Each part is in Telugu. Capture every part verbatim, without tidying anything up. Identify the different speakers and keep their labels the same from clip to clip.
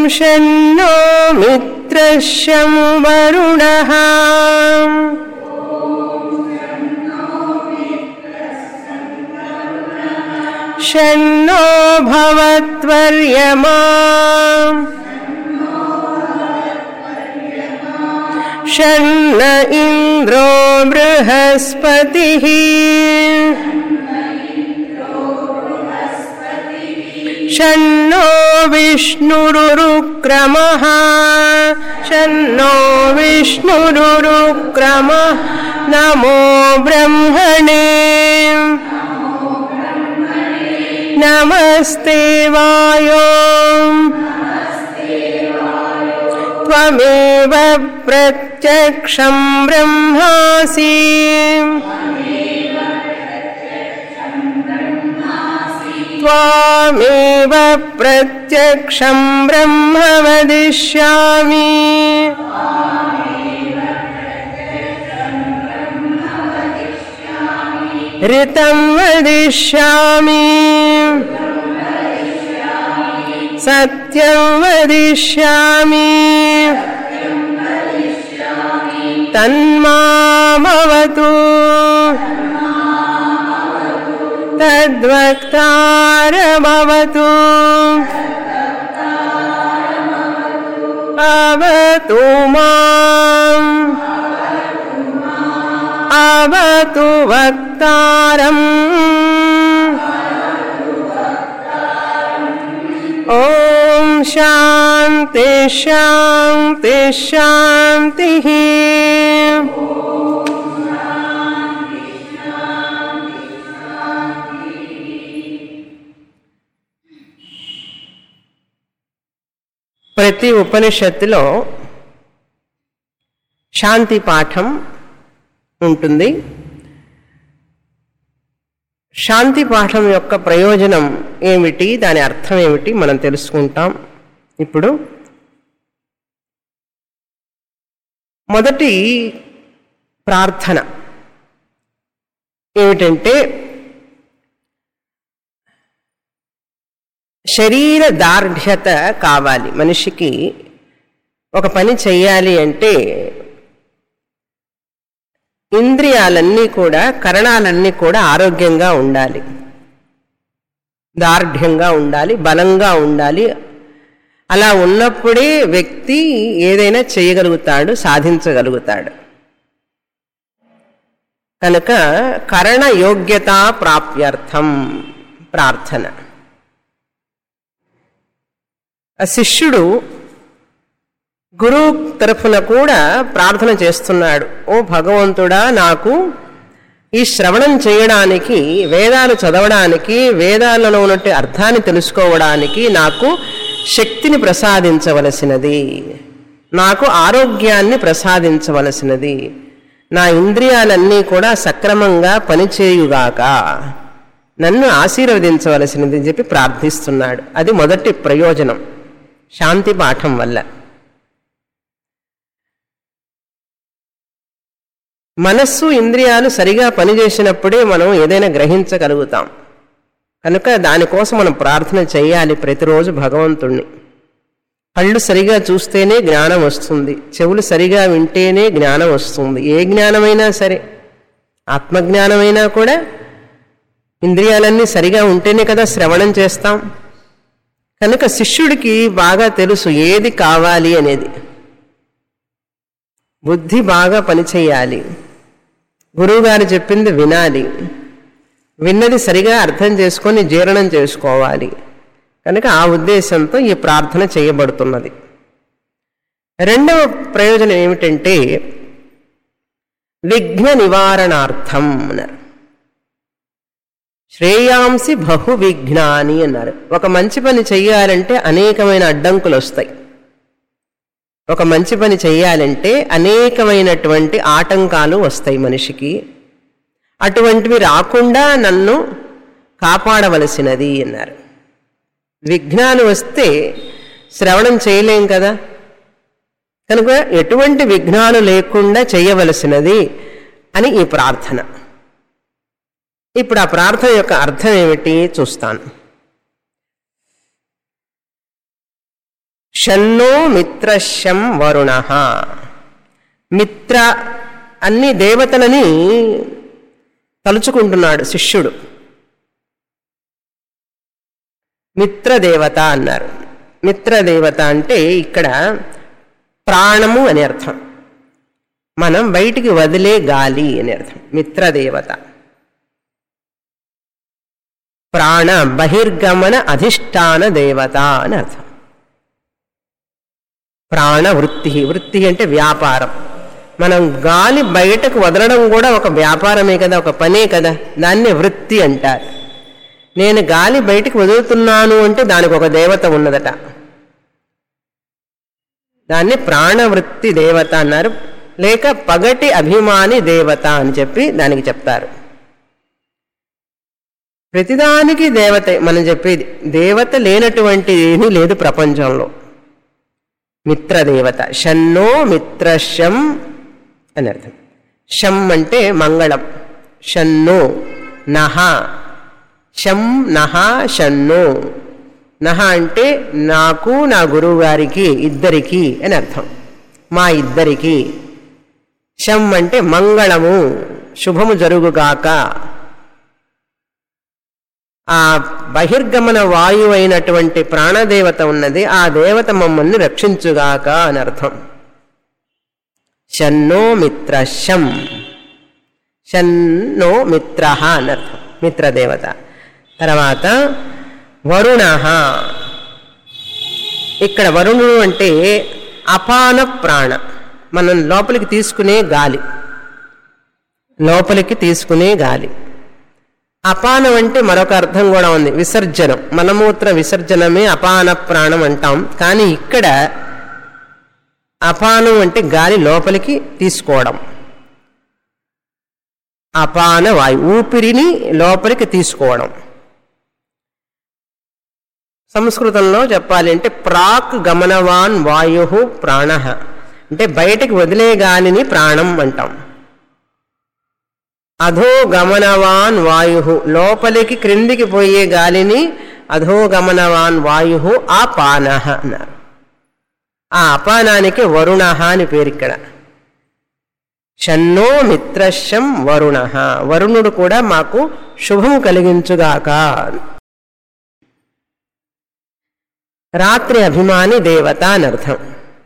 Speaker 1: शन्नो मित्रः शं वरुणः शन्नो भवत्वर्यमा शन्न इन्द्रो बृहस्पतिः शन्नो विष्णुरुक्रमः शन्नो विष्णुरुक्रमः नमो ब्रह्मणे नमस्ते वायो त्वमेव प्रत्यक्षं ब्रह्मासि त्वामेव प्रत्यक्षं ब्रह्म वदिष्यामि ऋतं वदिष्यामि सत्यं वदिष्यामि तन्मामवतु तद्वक्तारमवतु अवतु माम् अवतु वक्तारम् ओम शांति शांति शांतिः ప్రతి ఉపనిషత్తులో శాంతి పాఠం ఉంటుంది. శాంతి పాఠం యొక్క ప్రయోజనం ఏమిటి, దాని అర్థం ఏమిటి మనం తెలుసుకుంటాం. ఇప్పుడు మొదటి ప్రార్థన ఏమిటంటే శరీర దార్ఢ్యత కావాలి. మనిషికి ఒక పని చెయ్యాలి అంటే ఇంద్రియాలన్నీ కూడా కరణాలన్నీ కూడా ఆరోగ్యంగా ఉండాలి, దార్ఢ్యంగా ఉండాలి, బలంగా ఉండాలి. అలా ఉన్నప్పుడే వ్యక్తి ఏదైనా చేయగలుగుతాడు, సాధించగలుగుతాడు. కనుక కరణ యోగ్యత ప్రాప్త్యర్థం ప్రార్థన. ఆ శిష్యుడు గురువు తరఫున కూడా ప్రార్థన చేస్తున్నాడు. ఓ భగవంతుడా, నాకు ఈ శ్రవణం చేయడానికి, వేదాలు చదవడానికి, వేదాలలో ఉన్నట్టు అర్థాన్ని తెలుసుకోవడానికి నాకు శక్తిని ప్రసాదించవలసినది, నాకు ఆరోగ్యాన్ని ప్రసాదించవలసినది, నా ఇంద్రియాలన్నీ కూడా సక్రమంగా పనిచేయుగాక, నన్ను ఆశీర్వదించవలసినది అని చెప్పి ప్రార్థిస్తున్నాడు. అది మొదటి ప్రయోజనం శాంతి పాఠం వల్ల. మనస్సు ఇంద్రియాలు సరిగా పనిచేసినప్పుడే మనం ఏదైనా గ్రహించగలుగుతాం. కనుక దానికోసం మనం ప్రార్థన చేయాలి ప్రతిరోజు భగవంతుణ్ణి. కళ్ళు సరిగా చూస్తేనే జ్ఞానం వస్తుంది, చెవులు సరిగా వింటేనే జ్ఞానం వస్తుంది. ఏ జ్ఞానమైనా సరే, ఆత్మజ్ఞానమైనా కూడా ఇంద్రియాలన్నీ సరిగా ఉంటేనే కదా శ్రవణం చేస్తాం. కనుక శిష్యుడికి బాగా తెలుసు ఏది కావాలి అనేది. బుద్ధి బాగా పనిచేయాలి, గురువుగారు చెప్పింది వినాలి, విన్నది సరిగా అర్థం చేసుకొని జీర్ణం చేసుకోవాలి. కనుక ఆ ఉద్దేశంతో ఈ ప్రార్థన చేయబడుతున్నది. రెండవ ప్రయోజనం ఏమిటంటే విఘ్న నివారణార్థం అన్నారు. శ్రేయాంసి బహు విఘ్నాని అన్నారు. ఒక మంచి పని చెయ్యాలంటే అనేకమైన అడ్డంకులు వస్తాయి. ఒక మంచి పని చెయ్యాలంటే అనేకమైనటువంటి ఆటంకాలు వస్తాయి మనిషికి. అటువంటివి రాకుండా నన్ను కాపాడవలసినది అన్నారు. విఘ్నాలు వస్తే శ్రవణం చేయలేం కదా, కనుక ఎటువంటి విఘ్నాలు లేకుండా చేయవలసినది అని ఈ ప్రార్థన. ఇప్పుడు ఆ ప్రార్థన యొక్క అర్థం ఏమిటి చూస్తాను. షన్నో మిత్రశం వరుణ. మిత్ర అన్ని దేవతలని తలుచుకుంటున్నాడు శిష్యుడు. మిత్రదేవత అన్నారు. మిత్రదేవత అంటే ఇక్కడ ప్రాణము అని అర్థం, మనం బయటికి వదిలే గాలి అని అర్థం. మిత్రదేవత ప్రాణ బహిర్గమన అధిష్టాన దేవత అని అర్థం. ప్రాణ వృత్తి, వృత్తి అంటే వ్యాపారం. మనం గాలి బయటకు వదలడం కూడా ఒక వ్యాపారమే కదా, ఒక పనే కదా, దాన్నే వృత్తి అంటారు. నేను గాలి బయటికి వదులుతున్నాను అంటే దానికి ఒక దేవత ఉన్నదట, దాన్ని ప్రాణవృత్తి దేవత అన్నారు. లేక పగటి అభిమాని దేవత అని చెప్పి దానికి చెప్తారు. ప్రతిదానికి దేవత మనం చెప్పేది. దేవత లేనటువంటి ఏమీ లేదు ప్రపంచంలో. మిత్రదేవత. షన్నో మిత్రశం అని అర్థం. శం అంటే మంగళం. షన్నో నహ, శం నహ షన్నో. నహ అంటే నాకు నా గురువు గారికి ఇద్దరికి అని అర్థం, మా ఇద్దరికి. శం అంటే మంగళము, శుభము జరుగుగాక. ఆ బహిర్గమన వాయువు అయినటువంటి ప్రాణదేవత ఉన్నది, ఆ దేవత మమ్మల్ని రక్షించుగాక అని అర్థం. షన్నో మిత్రశం, షన్నో మిత్ర అని అర్థం, మిత్రదేవత. తర్వాత వరుణ. ఇక్కడ వరుణుడు అంటే అపాన ప్రాణ, మనం లోపలికి తీసుకునే గాలి, లోపలికి తీసుకునే గాలి. అపానం అంటే మరొక అర్థం కూడా ఉంది, విసర్జనం. మలమూత్ర విసర్జనమే అపాన ప్రాణం అంటాం. కానీ ఇక్కడ అపానం అంటే గాలి లోపలికి తీసుకోవడం. అపాన వాయు, ఊపిరిని లోపలికి తీసుకోవడం. సంస్కృతంలో చెప్పాలి అంటే ప్రాక్ గమనవాన్ వాయు ప్రాణ అంటే బయటికి వదిలే గాలిని ప్రాణం అంటాం. అధో గమనవాన్ వాయు, లోపలికి క్రిందికి పోయే గాలిని అధో గమనవాన్ వాయు అపాన అన్నారు. ఆ అపానానికి వరుణ అని పేరు ఇక్కడ. షన్నో మిత్రశం వరుణ, వరుణుడు కూడా మాకు శుభం కలిగించుగాక. రాత్రి అభిమాని దేవత అని అర్థం.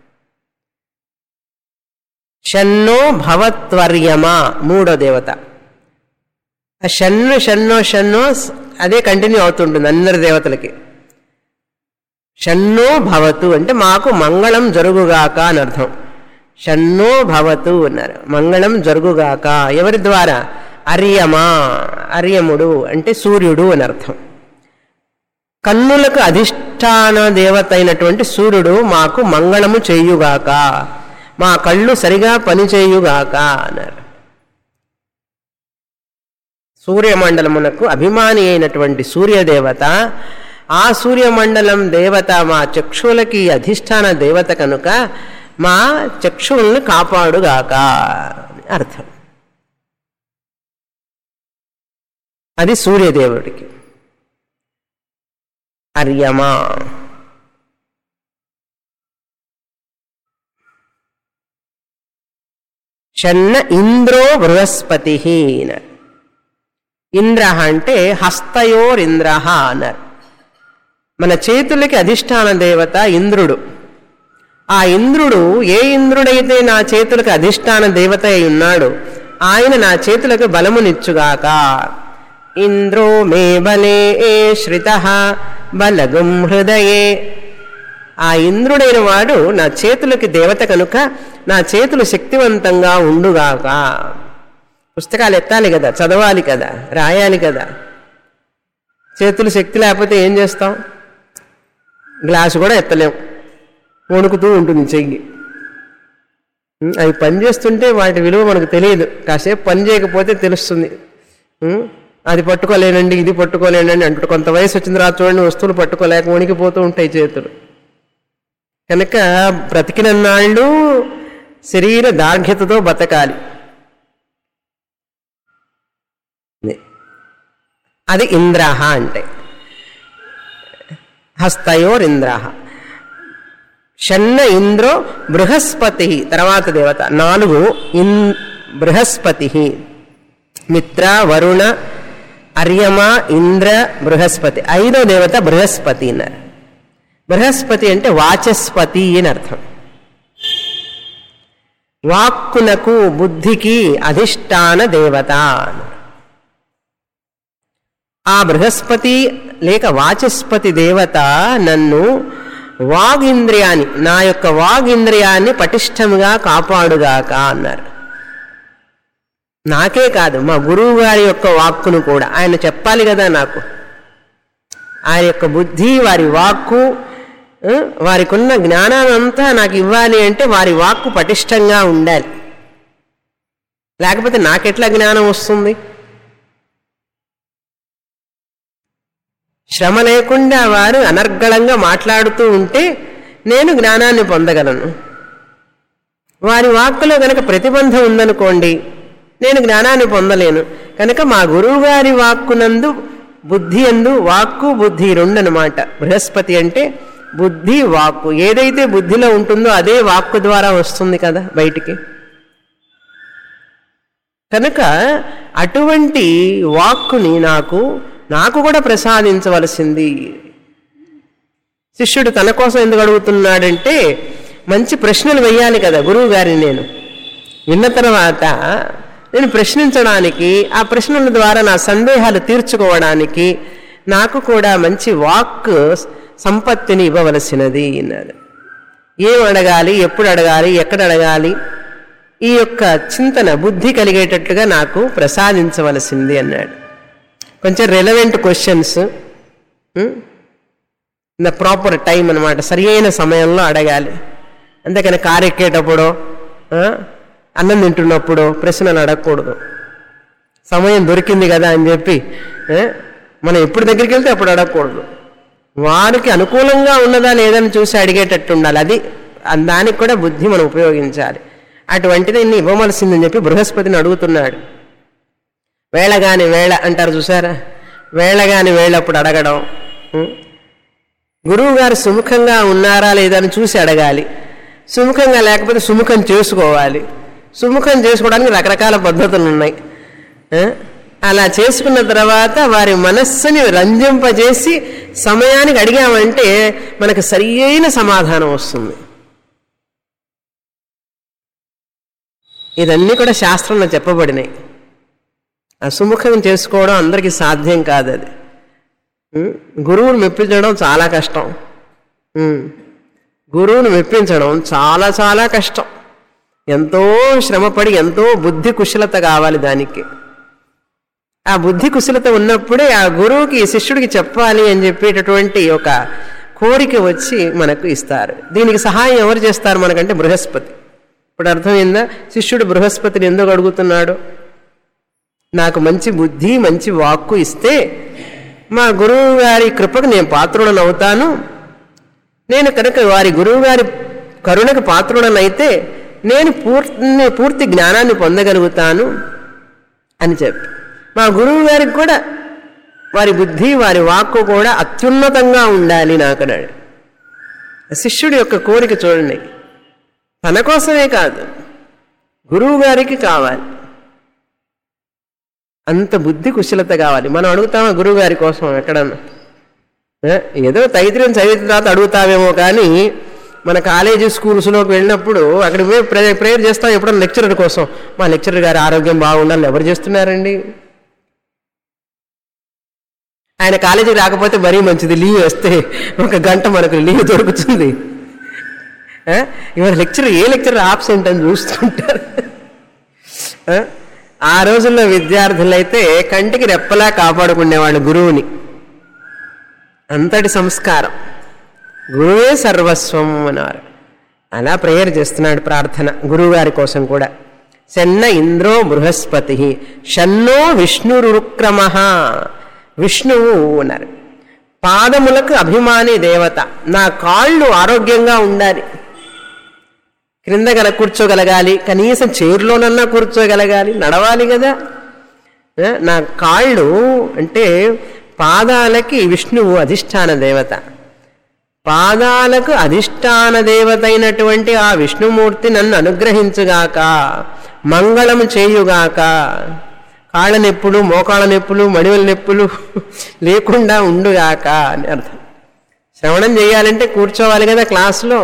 Speaker 1: షన్నో భవత్వర్యమా మూడో దేవత. ఆ షన్ను షన్నో షన్నో అదే కంటిన్యూ అవుతుంటుంది అందరి దేవతలకి. షన్నో భవతు అంటే మాకు మంగళం జరుగుగాక అని అర్థం. షన్నో భవతు అన్నారు, మంగళం జరుగుగాక. ఎవరి ద్వారా? అర్యమా, అర్యముడు అంటే సూర్యుడు అని అర్థం. కన్నులకు అధిష్టాన దేవత అయినటువంటి సూర్యుడు మాకు మంగళము చేయుగాక, మా కళ్ళు సరిగా పనిచేయుగాక అన్నారు. సూర్యమండలమునకు అభిమాని అయినటువంటి సూర్యదేవత, ఆ సూర్యమండలం దేవత మా చక్షువులకి అధిష్టాన దేవత కనుక మా చక్షువులను కాపాడుగాక అర్థం. అది సూర్యదేవుడికి. అర్యమా. షన్న ఇంద్రో బృహస్పతి. ఇంద్ర అంటే హస్తయోరింద్ర అన్నారు. మన చేతులకి అధిష్టాన దేవత ఇంద్రుడు. ఆ ఇంద్రుడు, ఏ ఇంద్రుడైతే నా చేతులకు అధిష్టాన దేవత అయి ఉన్నాడు, ఆయన నా చేతులకు బలమునిచ్చుగాక. ఇంద్రో మే బలే శ్రితః బలగుం హృదయే. ఆ ఇంద్రుడైన వాడు నా చేతులకి దేవత కనుక నా చేతులు శక్తివంతంగా ఉండుగాక. పుస్తకాలు ఎత్తాలి కదా, చదవాలి కదా, రాయాలి కదా. చేతులు శక్తి లేకపోతే ఏం చేస్తాం? గ్లాసు కూడా ఎత్తలేం, వణుకుతూ ఉంటుంది చెయ్యి. అవి పనిచేస్తుంటే వాటి విలువ మనకు తెలియదు, కాసేపు పని చేయకపోతే తెలుస్తుంది. అది పట్టుకోలేనండి, ఇది పట్టుకోలేనండి అంటూ కొంత వయసు వచ్చిన తర్వాత చూడండి వస్తువులు పట్టుకోలేక వణికిపోతూ ఉంటాయి చేతులు. కనుక బ్రతికినన్నాళ్ళు శరీర దార్ఢ్యతతో బతకాలి. అది ఇంద్రహ అంటే. హస్తయోరింద్ర. షన్న ఇంద్రో బృహస్పతి తర్వాత దేవత నాలుగు ఇన్ బృహస్పతి మిత్ర వరుణ అర్యమ ఇంద్ర బృహస్పతి ఐదో దేవత బృహస్పతి అన్నారు. బృహస్పతి అంటే వాచస్పతి అని అర్థం. వాక్కునకు బుద్ధికి అధిష్టాన దేవత. ఆ బృహస్పతి లేక వాచస్పతి దేవత నన్ను వాగింద్రియాన్ని నా యొక్క వాగింద్రియాన్ని పటిష్టంగా కాపాడుగాక అన్నారు. నాకే కాదు మా గురువు గారి యొక్క వాక్కును కూడా ఆయన చెప్పాలి కదా నాకు. ఆయన యొక్క బుద్ధి వారి వాక్కు వారికి ఉన్న జ్ఞానానంతా నాకు ఇవ్వాలి అంటే వారి వాక్కు పటిష్టంగా ఉండాలి. లేకపోతే నాకెట్లా జ్ఞానం వస్తుంది? శ్రమ లేకుండా వారు అనర్గళంగా మాట్లాడుతూ ఉంటే నేను జ్ఞానాన్ని పొందగలను. వారి వాక్కులో కనుక ప్రతిబంధం ఉందనుకోండి నేను జ్ఞానాన్ని పొందలేను. కనుక మా గురువు గారి వాక్కునందు బుద్ధి అందు వాక్కు బుద్ధి రెండు అనమాట. బృహస్పతి అంటే బుద్ధి వాక్కు, ఏదైతే బుద్ధిలో ఉంటుందో అదే వాక్కు ద్వారా వస్తుంది కదా బయటికి. కనుక అటువంటి వాక్కుని నాకు నాకు కూడా ప్రసాదించవలసింది. శిష్యుడు తన కోసం ఎందుకు అడుగుతున్నాడంటే మంచి ప్రశ్నలు వేయాలి కదా గురువు గారిని. నేను విన్న తర్వాత నేను ప్రశ్నించడానికి, ఆ ప్రశ్నల ద్వారా నా సందేహాలు తీర్చుకోవడానికి నాకు కూడా మంచి వాక్ సంపత్తిని ఇవ్వవలసినది అన్నాడు. ఏం అడగాలి, ఎప్పుడు అడగాలి, ఎక్కడ అడగాలి, ఈ యొక్క చింతన బుద్ధి కలిగేటట్లుగా నాకు ప్రసాదించవలసింది అన్నాడు. కొంచెం relevant questions the proper time అనమాట, సరి అయిన సమయంలో అడగాలి. అంతేకాని కారు ఎక్కేటప్పుడు అన్నం తింటున్నప్పుడు ప్రశ్నలు అడగకూడదు. సమయం దొరికింది కదా అని చెప్పి మనం ఎప్పుడు దగ్గరికి వెళ్తే అప్పుడు అడగకూడదు. వారికి అనుకూలంగా ఉన్నదా లేదని చూసి అడిగేటట్టు ఉండాలి. అది దానికి కూడా బుద్ధి మనం ఉపయోగించాలి. అటువంటిది ఇన్ని ఇవ్వవలసిందని చెప్పి బృహస్పతిని అడుగుతున్నాడు. వేళగాని వేళ అంటారు చూసారా, వేళగాని వేళప్పుడు అడగడం. గురువు గారు సుముఖంగా ఉన్నారా లేదా అని చూసి అడగాలి. సుముఖంగా లేకపోతే సుముఖం చేసుకోవాలి. సుముఖం చేసుకోవడానికి రకరకాల పద్ధతులు ఉన్నాయి. అలా చేసుకున్న తర్వాత వారి మనస్సుని రంజింపజేసి సమయానికి అడిగామంటే మనకు సరి అయిన సమాధానం వస్తుంది. ఇదన్నీ కూడా శాస్త్రంలో చెప్పబడినాయి. సుముఖం చేసుకోవడం అందరికీ సాధ్యం కాదు. అది గురువును మెప్పించడం చాలా కష్టం. గురువును మెప్పించడం చాలా చాలా కష్టం. ఎంతో శ్రమపడి ఎంతో బుద్ధి కుశలత కావాలి దానికి. ఆ బుద్ధి కుశలత ఉన్నప్పుడే ఆ గురువుకి శిష్యుడికి చెప్పాలి అని చెప్పేటటువంటి ఒక కోరిక వచ్చి మనకు ఇస్తారు. దీనికి సహాయం ఎవరు చేస్తారు మనకంటే బృహస్పతి. ఇప్పుడు అర్థమైందా శిష్యుడు బృహస్పతిని ఎందుకు అడుగుతున్నాడు? నాకు మంచి బుద్ధి మంచి వాక్కు ఇస్తే మా గురువు గారి కృపకు నేను పాత్రుడను అవుతాను. నేను కనుక వారి గురువు గారి కరుణకు పాత్రుడనైతే నేను పూర్తి పూర్తి జ్ఞానాన్ని పొందగలుగుతాను అని చెప్పి మా గురువు గారికి కూడా వారి బుద్ధి వారి వాక్కు కూడా అత్యున్నతంగా ఉండాలి నాకన్నాడు. శిష్యుడి యొక్క కోరిక చూడండి, తన కోసమే కాదు గురువు గారికి కావాలి. అంత బుద్ధి కుశలత కావాలి. మనం అడుగుతామా గురువు గారి కోసం ఎక్కడన్నా? ఏదో తైత్రీయం చదివిన తర్వాత అడుగుతావేమో కానీ మన కాలేజీ స్కూల్స్లోకి వెళ్ళినప్పుడు అక్కడ మేము ప్రే ప్రేయర్ చేస్తాం ఎప్పుడన్నా లెక్చరర్ కోసం. మా లెక్చరర్ గారి ఆరోగ్యం బాగుండాలని ఎవరు చేస్తున్నారండి? ఆయన కాలేజీకి రాకపోతే మరీ మంచిది, లీవ్ వేస్తే ఒక గంట మనకు లీవ్ దొరుకుతుంది. ఇవాళ లెక్చరర్ ఏ లెక్చరర్ ఆబ్సెంట్ అని చూస్తుంటారు. ఆ రోజుల్లో విద్యార్థులైతే కంటికి రెప్పలా కాపాడుకునేవాళ్ళు గురువుని. అంతటి సంస్కారం, గురువే సర్వస్వం అన్నారు. అలా ప్రేయర్ చేస్తున్నాడు ప్రార్థన గురువు గారి కోసం కూడా. షన్న ఇంద్రో బృహస్పతి షన్నో విష్ణురుక్రమ. విష్ణువు అన్నారు పాదములకు అభిమాని దేవత. నా కాళ్ళు ఆరోగ్యంగా ఉండాలి, క్రింద గల కూర్చోగలగాలి, కనీసం చైర్లోనన్నా కూర్చోగలగాలి, నడవాలి కదా. నా కాళ్ళు అంటే పాదాలకి విష్ణువు అధిష్టాన దేవత. పాదాలకు అధిష్టాన దేవత అయినటువంటి ఆ విష్ణుమూర్తి నన్ను అనుగ్రహించుగాక, మంగళము చేయుగాక, కాళ్ళ నొప్పులు, మోకాళ్ళ నొప్పులు, మడివల నొప్పులు లేకుండా ఉండుగాక అని అర్థం. శ్రవణం చేయాలంటే కూర్చోవాలి కదా క్లాసులో,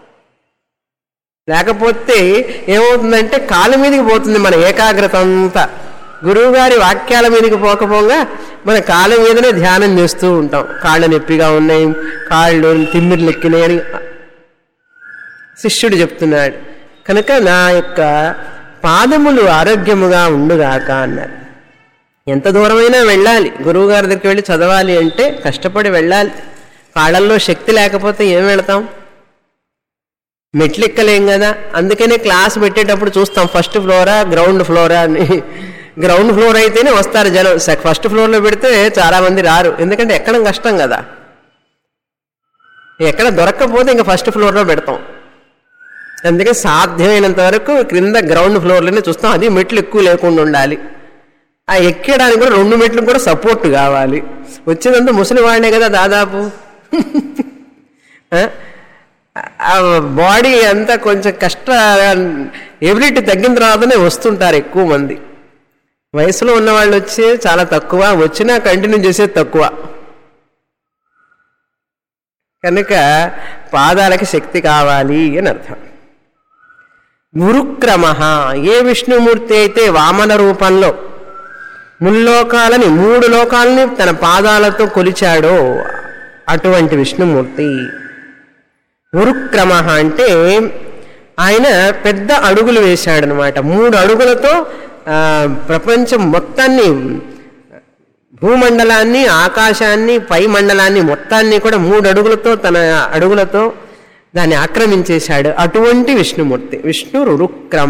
Speaker 1: లేకపోతే ఏమవుతుందంటే కాళ్ళ మీదకి పోతుంది మన ఏకాగ్రత అంతా. గురువుగారి వాక్యాల మీదకి పోకపోగా మన కాళ్ళ మీదనే ధ్యానం చేస్తూ ఉంటాం. కాళ్ళు నొప్పిగా ఉన్నాయి, కాళ్ళు తిమ్మిర్లు ఎక్కినాయి అని శిష్యుడు చెప్తున్నాడు. కనుక నా యొక్క పాదములు ఆరోగ్యముగా ఉండుగాక అన్నారు. ఎంత దూరమైనా వెళ్ళాలి, గురువుగారి దగ్గరికి వెళ్ళి చదవాలి అంటే కష్టపడి వెళ్ళాలి. కాళ్ళల్లో శక్తి లేకపోతే ఏం వెళతాం, మెట్లు ఎక్కలేం కదా. అందుకనే క్లాస్ పెట్టేటప్పుడు చూస్తాం ఫస్ట్ ఫ్లోరా గ్రౌండ్ ఫ్లోరా అని. గ్రౌండ్ ఫ్లోర్ అయితేనే వస్తారు జనం, ఫస్ట్ ఫ్లోర్లో పెడితే చాలామంది రారు, ఎందుకంటే ఎక్కడం కష్టం కదా. ఎక్కడ దొరక్కపోతే ఇంకా ఫస్ట్ ఫ్లోర్లో పెడతాం. అందుకే సాధ్యమైనంత వరకు క్రింద గ్రౌండ్ ఫ్లోర్లోనే చూస్తాం. అది మెట్లు ఎక్కువ లేకుండా ఉండాలి. ఆ ఎక్కడానికి కూడా రెండు మెట్లు కూడా సపోర్ట్ కావాలి. వచ్చేదంతా ముసలి వాడినే కదా దాదాపు. బాడీ అంతా కొంచెం కష్ట ఎబిలిటీ తగ్గిన తర్వాతనే వస్తుంటారు ఎక్కువ మంది. వయసులో ఉన్నవాళ్ళు వచ్చే చాలా తక్కువ, వచ్చినా కంటిన్యూ చేసేది తక్కువ. కనుక పాదాలకి శక్తి కావాలి అని అర్థం. గురుక్రమ, ఏ విష్ణుమూర్తి అయితే వామన రూపంలో ముల్లోకాలని మూడు లోకాలని తన పాదాలతో కొలిచాడో అటువంటి విష్ణుమూర్తి. గురుక్రమ అంటే ఆయన పెద్ద అడుగులు వేశాడనమాట. మూడు అడుగులతో ప్రపంచం మొత్తాన్ని, భూమండలాన్ని, ఆకాశాన్ని, పై మండలాన్ని మొత్తాన్ని కూడా మూడు అడుగులతో తన అడుగులతో దాన్ని ఆక్రమించేశాడు. అటువంటి విష్ణుమూర్తి విష్ణు రురుక్రమ.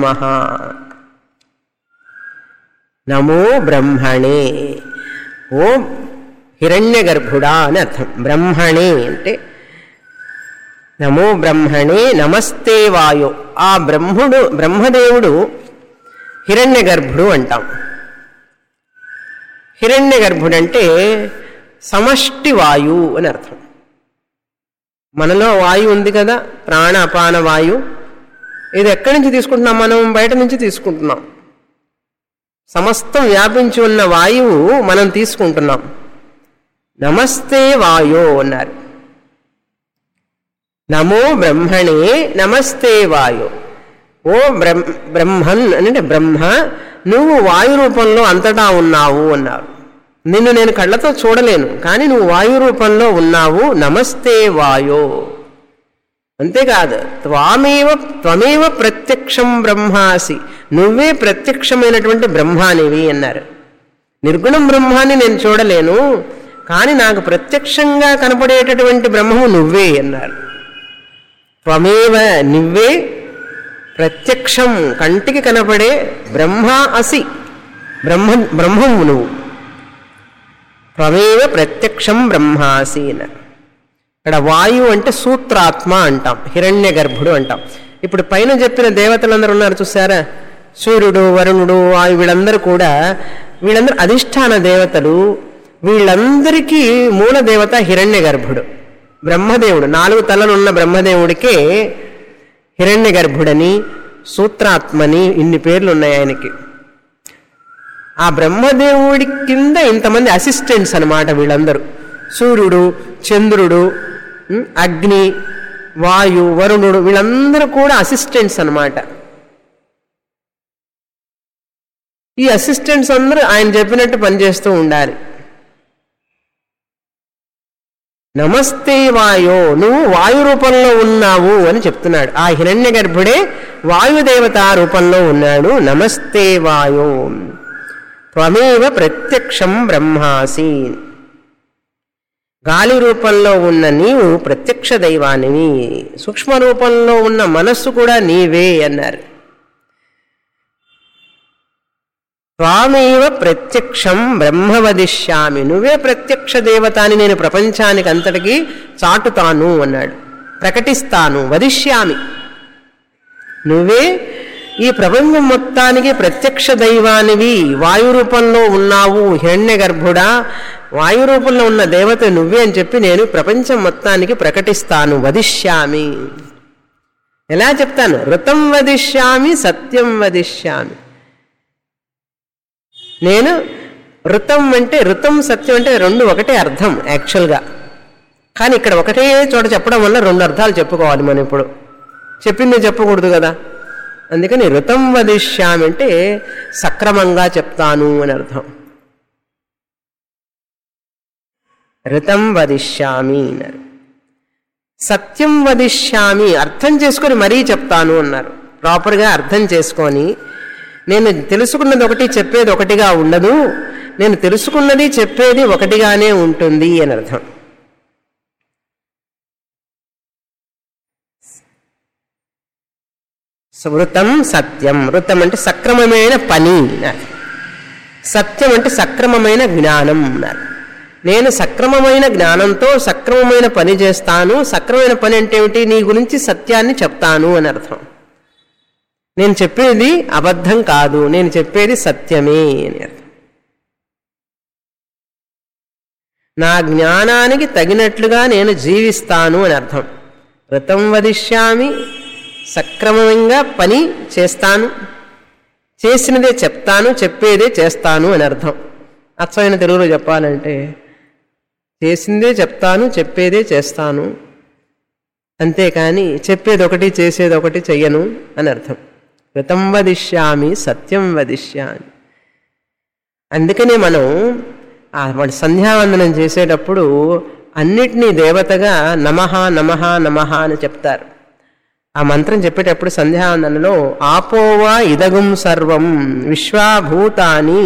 Speaker 1: నమో బ్రహ్మణే, ఓ హిరణ్య గర్భుడా అని అర్థం. బ్రహ్మణే అంటే నమో బ్రహ్మణే నమస్తే వాయో. ఆ బ్రహ్ముడు బ్రహ్మదేవుడు హిరణ్య గర్భుడు అంటాం. హిరణ్య గర్భుడు అంటే సమష్టి వాయు అని అర్థం. మనలో వాయువు ఉంది కదా, ప్రాణ అపాన వాయు. ఇది ఎక్కడి నుంచి తీసుకుంటున్నాం మనం? బయట నుంచి తీసుకుంటున్నాం. సమస్తం వ్యాపించి ఉన్న వాయువు మనం తీసుకుంటున్నాం. నమస్తే వాయో అన్నారు. నమో బ్రహ్మణే నమస్తే వాయో. ఓ బ్రహ్మ బ్రహ్మన్ అంటే బ్రహ్మ, నువ్వు వాయు రూపంలో అంతటా ఉన్నావు అన్నారు. నిన్ను నేను కళ్ళతో చూడలేను, కానీ నువ్వు వాయు రూపంలో ఉన్నావు. నమస్తే వాయో. అంతేకాదు, త్వామేవ త్వమేవ ప్రత్యక్షం బ్రహ్మాసి, నువ్వే ప్రత్యక్షమైనటువంటి బ్రహ్మానివి అన్నారు. నిర్గుణం బ్రహ్మాన్ని నేను చూడలేను, కానీ నాకు ప్రత్యక్షంగా కనపడేటటువంటి బ్రహ్మము నువ్వే అన్నారు. త్వమేవ, నువ్వే ప్రత్యక్షం, కంటికి కనపడే బ్రహ్మ అసి, బ్రహ్మ బ్రహ్మము నువ్వు. త్వమేవ ప్రత్యక్షం బ్రహ్మాసి అన్నారు. ఇక్కడ వాయువు అంటే సూత్రాత్మ అంటాం, హిరణ్య గర్భుడు అంటాం. ఇప్పుడు పైన చెప్పిన దేవతలందరూ ఉన్నారు చూసారా, సూర్యుడు, వరుణుడు, వాయు, వీళ్ళందరూ కూడా వీళ్ళందరూ అధిష్టాన దేవతలు. వీళ్ళందరికీ మూల దేవత హిరణ్య గర్భుడు బ్రహ్మదేవుడు. నాలుగు తలలున్న బ్రహ్మదేవుడికే హిరణ్య గర్భుడని, సూత్రాత్మని ఇన్ని పేర్లు ఉన్నాయి ఆయనకి. ఆ బ్రహ్మదేవుడి కింద ఇంతమంది అసిస్టెంట్స్ అన్నమాట వీళ్ళందరూ. సూర్యుడు, చంద్రుడు, అగ్ని, వాయు, వరుణుడు, వీళ్ళందరూ కూడా అసిస్టెంట్స్ అన్నమాట. ఈ అసిస్టెంట్స్ అందరూ ఆయన చెప్పినట్టు పనిచేస్తూ ఉండాలి. నమస్తే వాయో, నువ్వు వాయు రూపంలో ఉన్నావు అని చెప్తున్నాడు. ఆ హిరణ్య గర్భుడే వాయుదేవత రూపంలో ఉన్నాడు. నమస్తే వాయో, త్వమేవ ప్రత్యక్షం బ్రహ్మాసి. గాలి రూపంలో ఉన్న నీవు ప్రత్యక్ష దైవానివి, సూక్ష్మ రూపంలో ఉన్న మనస్సు కూడా నీవే అన్నారు. త్వామేవ ప్రత్యక్షం బ్రహ్మ వదిష్యామి, నువ్వే ప్రత్యక్ష దేవత అని నేను ప్రపంచానికి అంతటికీ చాటుతాను అన్నాడు. ప్రకటిస్తాను, వదిష్యామి, నువ్వే ఈ ప్రపంచం మొత్తానికి ప్రత్యక్ష దైవానివి, వాయు రూపంలో ఉన్నావు హిరణ్య గర్భుడా, వాయు రూపంలో ఉన్న దేవత నువ్వే అని చెప్పి నేను ప్రపంచం మొత్తానికి ప్రకటిస్తాను. వదిష్యామి. ఎలా చెప్తాను? ఋతం వదిష్యామి, సత్యం వదిష్యామి. నేను ఋతం అంటే ఋతం సత్యం అంటే రెండు ఒకటే అర్థం యాక్చువల్గా. కానీ ఇక్కడ ఒకటే చోట చెప్పడం వల్ల రెండు అర్థాలు చెప్పుకోవాలి మనం. ఇప్పుడు చెప్పింది చెప్పకూడదు కదా. అందుకని ఋతం వదిష్యామి అంటే సక్రమంగా చెప్తాను అని అర్థం. ఋతం వదిష్యామి అన్నారు. సత్యం వదిష్యామి అర్థం చేసుకొని మరీ చెప్తాను అన్నారు. ప్రాపర్గా అర్థం చేసుకొని, నేను తెలుసుకున్నది ఒకటి చెప్పేది ఒకటిగా ఉండదు, నేను తెలుసుకున్నది చెప్పేది ఒకటిగానే ఉంటుంది అని అర్థం. వృతం సత్యం. వృతం అంటే సక్రమమైన పని అన్నారు. సత్యం అంటే సక్రమమైన జ్ఞానం అన్నారు. నేను సక్రమమైన జ్ఞానంతో సక్రమమైన పని చేస్తాను. సక్రమమైన పని అంటే ఏమిటి? నీ గురించి సత్యాన్ని చెప్తాను అని అర్థం. నేను చెప్పేది అబద్ధం కాదు, నేను చెప్పేది సత్యమే అని అర్థం. నా జ్ఞానానికి తగినట్లుగా నేను జీవిస్తాను అని అర్థం. ఋతం వదిష్యామి, సక్రమంగా పని చేస్తాను, చేసినదే చెప్తాను, చెప్పేదే చేస్తాను అని అర్థం. అచ్చమైన తెలుగులో చెప్పాలంటే చేసిందే చెప్తాను, చెప్పేదే చేస్తాను, అంతేకాని చెప్పేది ఒకటి చేసేది ఒకటి చెయ్యను అని అర్థం. ఋతం వదిష్యామి, సత్యం వదిష్యామి. అందుకనే మనం వాడు సంధ్యావందనం చేసేటప్పుడు అన్నిటినీ దేవతగా నమః నమః నమః అని చెప్తారు. ఆ మంత్రం చెప్పేటప్పుడు సంధ్యావందనలో ఆపోవా ఇదగుం సర్వం విశ్వాభూతాని,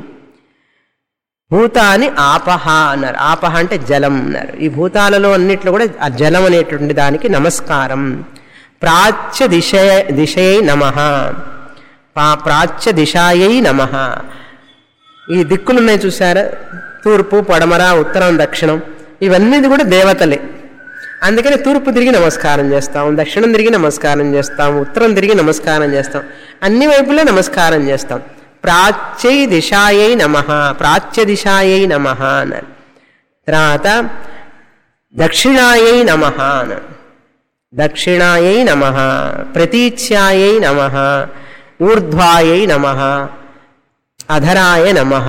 Speaker 1: భూతాని ఆపహ అన్నారు. ఆపహ అంటే జలం అన్నారు. ఈ భూతాలలో అన్నిట్లో కూడా ఆ జలం అనేటువంటి దానికి నమస్కారం. ప్రాచ్య దిశ దిశయై నమః, ప్రాచ్య దిశాయై నమః. ఈ దిక్కులున్నాయి చూసారా, తూర్పు పడమర ఉత్తరం దక్షిణం, ఇవన్నీ కూడా దేవతలే. అందుకని తూర్పు తిరిగి నమస్కారం చేస్తాం, దక్షిణం తిరిగి నమస్కారం చేస్తాం, ఉత్తరం తిరిగి నమస్కారం చేస్తాం, అన్ని వైపులా నమస్కారం చేస్తాం. ప్రాచ్యై దిశాయై నమః, ప్రాచ్య దిశాయై నమః అన్నారు. తర్వాత దక్షిణాయై నమః అన్నారు. దక్షిణాయై నమః, ప్రతీచ్యాయై నమః, ఊర్ధ్వాయై నమః, అధరాయ నమః.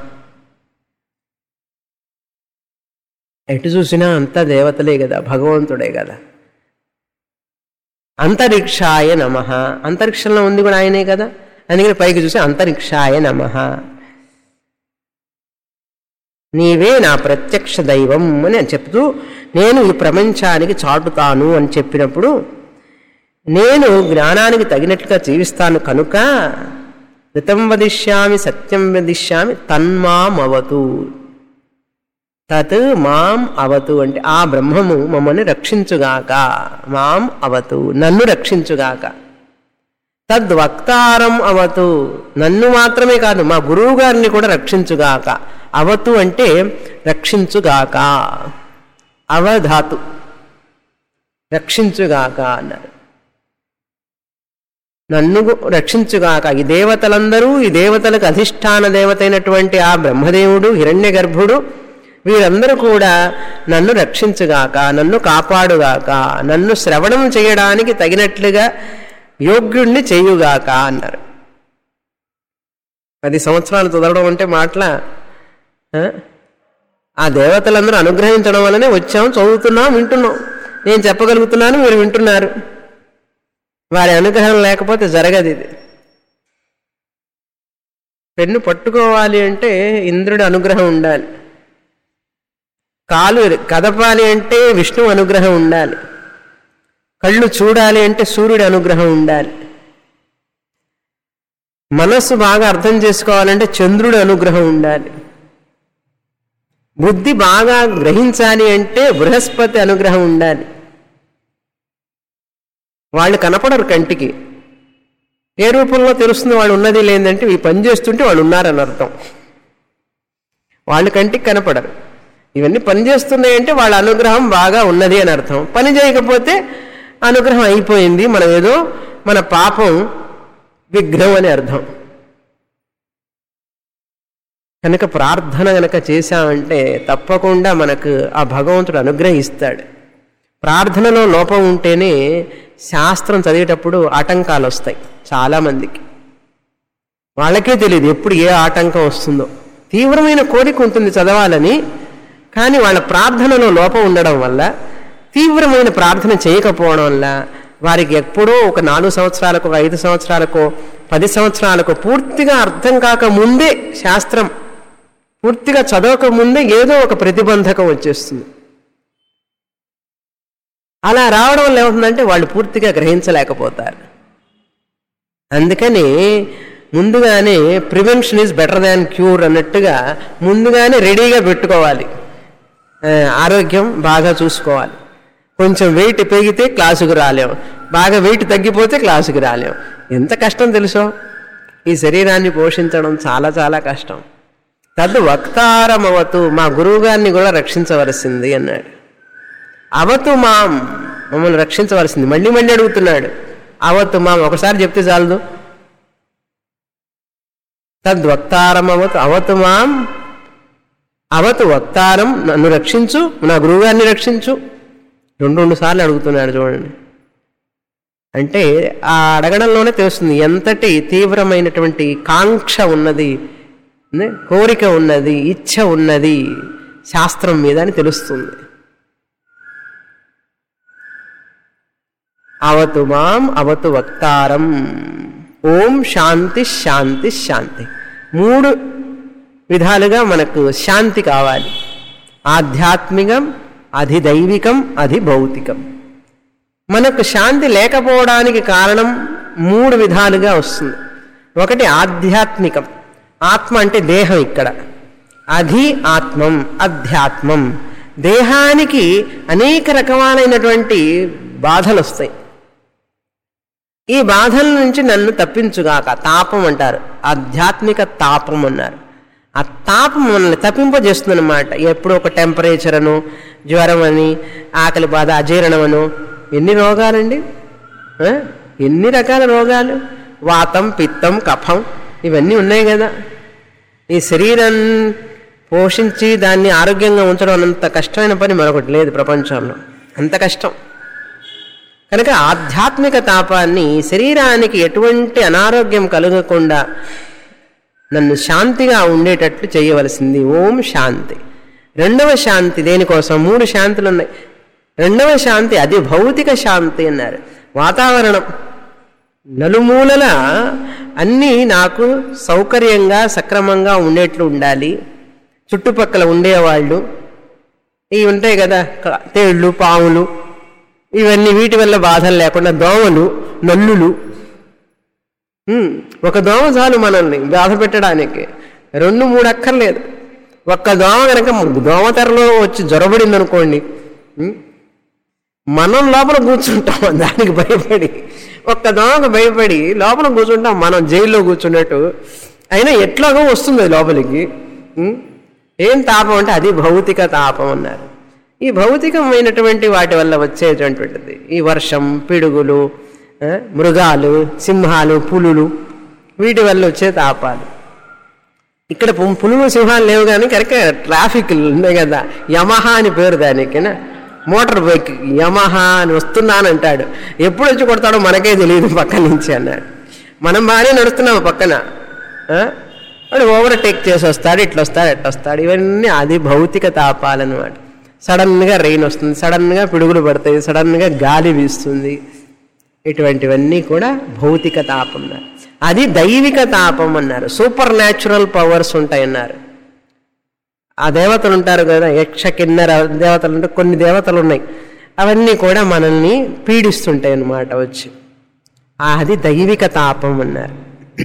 Speaker 1: ఎటు చూసినా అంతా దేవతలే కదా, భగవంతుడే కదా. అంతరిక్షాయ నమః, అంతరిక్షంలో ఉంది కూడా ఆయనే కదా, అందుకని పైకి చూసి అంతరిక్షాయ నమః. నీవే నా ప్రత్యక్ష దైవం అని చెప్తూ నేను ఈ ప్రపంచానికి చాటుతాను అని చెప్పినప్పుడు నేను జ్ఞానానికి తగినట్లుగా జీవిస్తాను కనుక ఋతం వదిష్యామి, సత్యం వదిష్యామి, తన్మామవతు. తత్ మాం అవతు అంటే ఆ బ్రహ్మము మమ్మల్ని రక్షించుగాక. మాం అవతు, నన్ను రక్షించుగాక. తద్వక్తారం అవతు, నన్ను మాత్రమే కాదు మా గురువు గారిని కూడా రక్షించుగాక. అవతు అంటే రక్షించుగాక, అవధాతు, రక్షించుగాక అన్నారు. నన్ను రక్షించుగాక. ఈ దేవతలందరూ, ఈ దేవతలకు అధిష్టాన దేవత అయినటువంటి ఆ బ్రహ్మదేవుడు, హిరణ్య గర్భుడు, వీరందరూ కూడా నన్ను రక్షించుగాక, నన్ను కాపాడుగాక, నన్ను శ్రవణం చేయడానికి తగినట్లుగా యోగ్యుణ్ణి చేయుగాక అన్నారు. పది సంవత్సరాలు చదవడం అంటే మాటల, ఆ దేవతలందరూ అనుగ్రహించడం వల్లనే వచ్చాం, చదువుతున్నాం, వింటున్నాం. నేను చెప్పగలుగుతున్నాను, మీరు వింటున్నారు. వారి అనుగ్రహం లేకపోతే జరగదు ఇది. పెన్ను పట్టుకోవాలి అంటే ఇంద్రుడి అనుగ్రహం ఉండాలి, కాలు కదపాలి అంటే విష్ణువు అనుగ్రహం ఉండాలి, కళ్ళు చూడాలి అంటే సూర్యుడి అనుగ్రహం ఉండాలి, మనస్సు బాగా అర్థం చేసుకోవాలంటే చంద్రుడి అనుగ్రహం ఉండాలి, బుద్ధి బాగా గ్రహించాలి అంటే బృహస్పతి అనుగ్రహం ఉండాలి. వాళ్ళు కనపడరు కంటికి, ఏ రూపంలో తెలుస్తుంది వాళ్ళు ఉన్నది లేదంటే ఈ పని చేస్తుంటే వాళ్ళు ఉన్నారని అర్థం. వాళ్ళు కంటికి కనపడరు. ఇవన్నీ పని చేస్తున్నాయంటే వాళ్ళ అనుగ్రహం బాగా ఉన్నది అని అర్థం. పని చేయకపోతే అనుగ్రహం అయిపోయింది, మనం ఏదో మన పాపం విఘ్నం అని అర్థం. కనుక ప్రార్థన కనుక చేశామంటే తప్పకుండా మనకు ఆ భగవంతుడు అనుగ్రహిస్తాడు. ప్రార్థనలో లోపం ఉంటేనే శాస్త్రం చదివేటప్పుడు ఆటంకాలు వస్తాయి చాలామందికి. వాళ్ళకే తెలియదు ఎప్పుడు ఏ ఆటంకం వస్తుందో. తీవ్రమైన కోరిక ఉంటుంది చదవాలని, కానీ వాళ్ళ ప్రార్థనలో లోపం ఉండడం వల్ల, తీవ్రమైన ప్రార్థన చేయకపోవడం వల్ల వారికి ఎప్పుడో ఒక నాలుగు సంవత్సరాలకు ఐదు సంవత్సరాలకు పది సంవత్సరాలకు పూర్తిగా అర్థం కాక ముందే, శాస్త్రం పూర్తిగా చదవక ముందే ఏదో ఒక ప్రతిబంధకం వచ్చేస్తుంది. అలా రావడం వల్ల ఏమవుతుందంటే వాళ్ళు పూర్తిగా గ్రహించలేకపోతారు. అందుకని ముందుగానే prevention is better than cure అన్నట్టుగా ముందుగానే రెడీగా పెట్టుకోవాలి. ఆరోగ్యం బాగా చూసుకోవాలి. కొంచెం వెయిట్ పెరిగితే క్లాసుకు రాలేం, బాగా వెయిట్ తగ్గిపోతే క్లాసుకి రాలేం. ఎంత కష్టం తెలుసో ఈ శరీరాన్ని పోషించడం, చాలా చాలా కష్టం. తద్దు వక్తారమవతు, మా గురువు గారిని కూడా రక్షించవలసింది అన్నాడు. అవతు మాం, మమ్మల్ని రక్షించవలసింది. మళ్ళీ మళ్ళీ అడుగుతున్నాడు. అవతు మాం ఒకసారి చెప్తే చాలదు. తద్వక్తారమవతు అవతు మాం, అవతు వక్తారం, నన్ను రక్షించు, నా గురువుగారిని రక్షించు. రెండు రెండు సార్లు అడుగుతున్నాడు చూడండి. అంటే ఆ అడగడంలోనే తెలుస్తుంది ఎంతటి తీవ్రమైనటువంటి కాంక్ష ఉన్నది, కోరిక ఉన్నది, ఇచ్ఛ ఉన్నది శాస్త్రం మీద అని తెలుస్తుంది. అవతు మాం అవతు వక్తారం. ఓం శాంతి శాంతి శాంతి. మూడు విధాలుగా మనకు శాంతి కావాలి. ఆధ్యాత్మికం, అధిదైవికం, అధిభౌతికం. మనకు శాంతి లేకపోవడానికి కారణం మూడు విధాలుగా వస్తుంది. ఒకటి ఆధ్యాత్మికం, ఆత్మ అంటే దేహం. ఇక్కడ అధి ఆత్మం, అధ్యాత్మం. దేహానికి అనేక రకమైనటువంటి బాధలు వస్తాయి. ఈ బాధల నుంచి నన్ను తప్పించుగాక, తాపం అంటారు. ఆధ్యాత్మిక తాపం అన్నారు. ఆ తాపం మనల్ని తప్పింపజేస్తుంది అన్నమాట. ఎప్పుడు ఒక టెంపరేచర్ అను, జ్వరం అని, ఆకలి బాధ, అజీర్ణమను, ఎన్ని రోగాలండి, ఎన్ని రకాల రోగాలు. వాతం, పిత్తం, కఫం ఇవన్నీ ఉన్నాయి కదా. ఈ శరీరం పోషించి దాన్ని ఆరోగ్యంగా ఉంచడం అంత కష్టమైన పని మరొకటి లేదు ప్రపంచంలో, అంత కష్టం. కనుక ఆధ్యాత్మిక తాపాన్ని, శరీరానికి ఎటువంటి అనారోగ్యం కలగకుండా నన్ను శాంతిగా ఉండేటట్లు చేయవలసింది. ఓం శాంతి. రెండవ శాంతి దేనికోసం? మూడు శాంతులు ఉన్నాయి. రెండవ శాంతి అది భౌతిక శాంతి అన్నారు. వాతావరణం నలుమూలల అన్నీ నాకు సౌకర్యంగా సక్రమంగా ఉండేట్లు ఉండాలి. చుట్టుపక్కల ఉండేవాళ్ళు ఇవి ఉంటాయి కదా, తేళ్ళు, పాములు, ఇవన్నీ వీటి వల్ల బాధలు లేకుండా, దోమలు, నల్లులు. ఒక దోమ చాలు మనల్ని బాధ పెట్టడానికి, రెండు మూడు అక్కర్లేదు. ఒక్క దోమ కనుక దోమతెరలో వచ్చి జ్వరబడింది అనుకోండి, మనం లోపల కూర్చుంటాం దానికి భయపడి. ఒక్క దోమకు భయపడి లోపల కూర్చుంటాం మనం జైల్లో కూర్చున్నట్టు. అయినా ఎట్లాగో వస్తుంది లోపలికి. ఏం తాపం అంటే అది భౌతిక తాపం అన్నారు. ఈ భౌతికమైనటువంటి వాటి వల్ల వచ్చేటువంటిది ఈ వర్షం, పిడుగులు, మృగాలు, సింహాలు, పులులు, వీటి వల్ల వచ్చే తాపాలు. ఇక్కడ పులులు, సింహాలు లేవు కానీ కనుక ట్రాఫిక్ ఉన్నాయి కదా, యమహా అని పేరు దానికి. మోటార్ బైక్ యమహా అని వస్తున్నానంటాడు, ఎప్పుడు వచ్చి కొడతాడో మనకే తెలియదు పక్క నుంచి అన్నాడు. మనం బాగానే నడుస్తున్నాము పక్కన, వాడు ఓవర్టేక్ చేసి వస్తాడు, ఇట్లా వస్తాడు, ఎట్లా వస్తాడు. ఇవన్నీ అది భౌతిక తాపాలన్నమాట. సడన్గా రెయిన్ వస్తుంది, సడన్గా పిడుగులు పడతాయి, సడన్గా గాలి వీస్తుంది. ఇటువంటివన్నీ కూడా భౌతిక తాపం అన్నారు. అది దైవిక తాపం అన్నారు. సూపర్ న్యాచురల్ పవర్స్ ఉంటాయన్నారు. ఆ దేవతలు ఉంటారు కదా, యక్ష కిన్నెర దేవతలు అంటే కొన్ని దేవతలు ఉన్నాయి, అవన్నీ కూడా మనల్ని పీడిస్తుంటాయి అన్నమాట వచ్చి. అది దైవిక తాపం అన్నారు.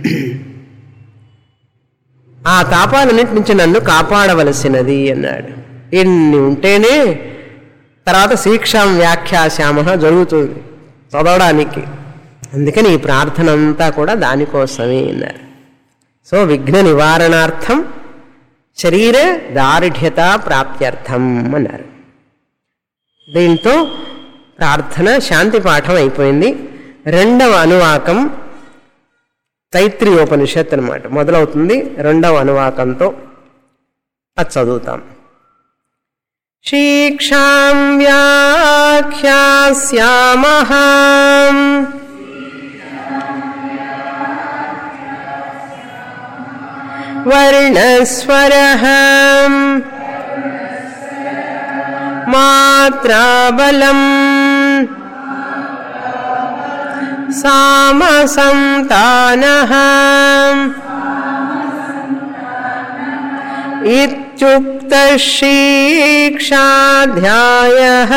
Speaker 1: ఆ తాపాలన్నింటి నుంచి నన్ను కాపాడవలసినది అన్నాడు. ఇన్ని ఉంటేనే తర్వాత శిక్షాం వ్యాఖ్యాశ్యామ జరుగుతుంది చదవడానికి. అందుకని ఈ ప్రార్థన అంతా కూడా దానికోసమే అన్నారు. సో విఘ్న నివారణార్థం శరీర దారుఢ్యత ప్రాప్త్యర్థం అన్నారు. దీంతో ప్రార్థన శాంతి పాఠం అయిపోయింది. రెండవ అనువాకం తైత్రీయోపనిషత్ అన్నమాట మొదలవుతుంది. రెండవ అనువాకంతో అది చదువుతాం. శిక్షాం వ్యాఖ్యాస్యామః వర్ణస్వరః మాత్రాబలం సామసంతానః ఇత్యుక్త శిక్షాధ్యాయః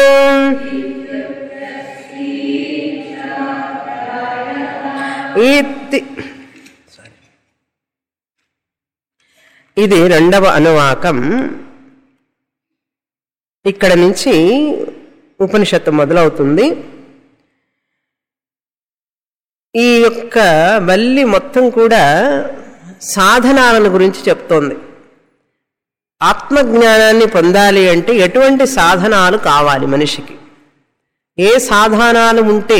Speaker 1: ఇతి. ఇది రెండవ అనువాకం. ఇక్కడ నుంచి ఉపనిషత్తు మొదలవుతుంది. ఈ యొక్క వల్లి మొత్తం కూడా సాధనాలను గురించి చెప్తోంది. ఆత్మజ్ఞానాన్ని పొందాలి అంటే ఎటువంటి సాధనాలు కావాలి మనిషికి, ఏ సాధనాలు ఉంటే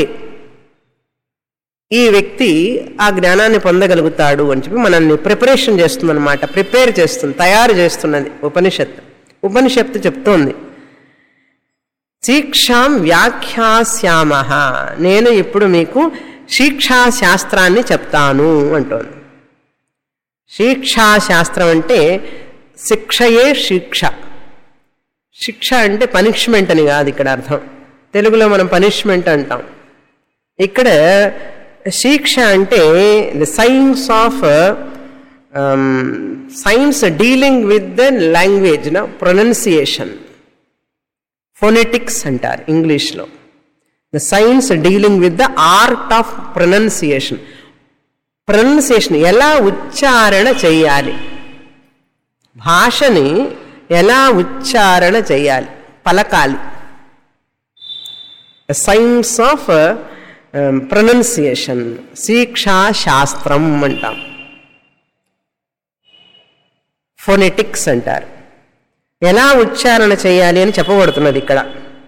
Speaker 1: ఈ వ్యక్తి ఆ జ్ఞానాన్ని పొందగలుగుతాడు అని చెప్పి మనల్ని ప్రిపరేషన్ చేస్తుంది అనమాట. ప్రిపేర్ చేస్తుంది, తయారు చేస్తున్నది ఉపనిషత్తు. ఉపనిషత్తు చెప్తోంది శిక్షాం వ్యాఖ్యాస్యామః, నేను ఇప్పుడు మీకు శిక్షాశాస్త్రాన్ని చెప్తాను అంటోంది. శిక్షాశాస్త్రం అంటే శిక్షయే శిక్ష. శిక్ష అంటే పనిష్మెంట్ అని కాదు ఇక్కడ అర్థం. తెలుగులో మనం పనిష్మెంట్ అంటాం. ఇక్కడ శిక్ష అంటే the science of science dealing with the language, నా ప్రొనౌన్సియేషన్, ఫోనెటిక్స్ అంటారు ఇంగ్లీష్లో. The science dealing with the art of pronunciation. Pronunciation ఎలా ఉచ్చారణ చేయాలి, భాషని ఎలా ఉచ్చారణ చేయాలి, పలకాలి. సైన్స్ ఆఫ్ ప్రొనౌన్సియేషన్ శిక్షాశాస్త్రం అంటాం, ఫోనెటిక్స్ అంటారు. ఎలా ఉచ్చారణ చేయాలి అని చెప్పబడుతున్నది ఇక్కడ.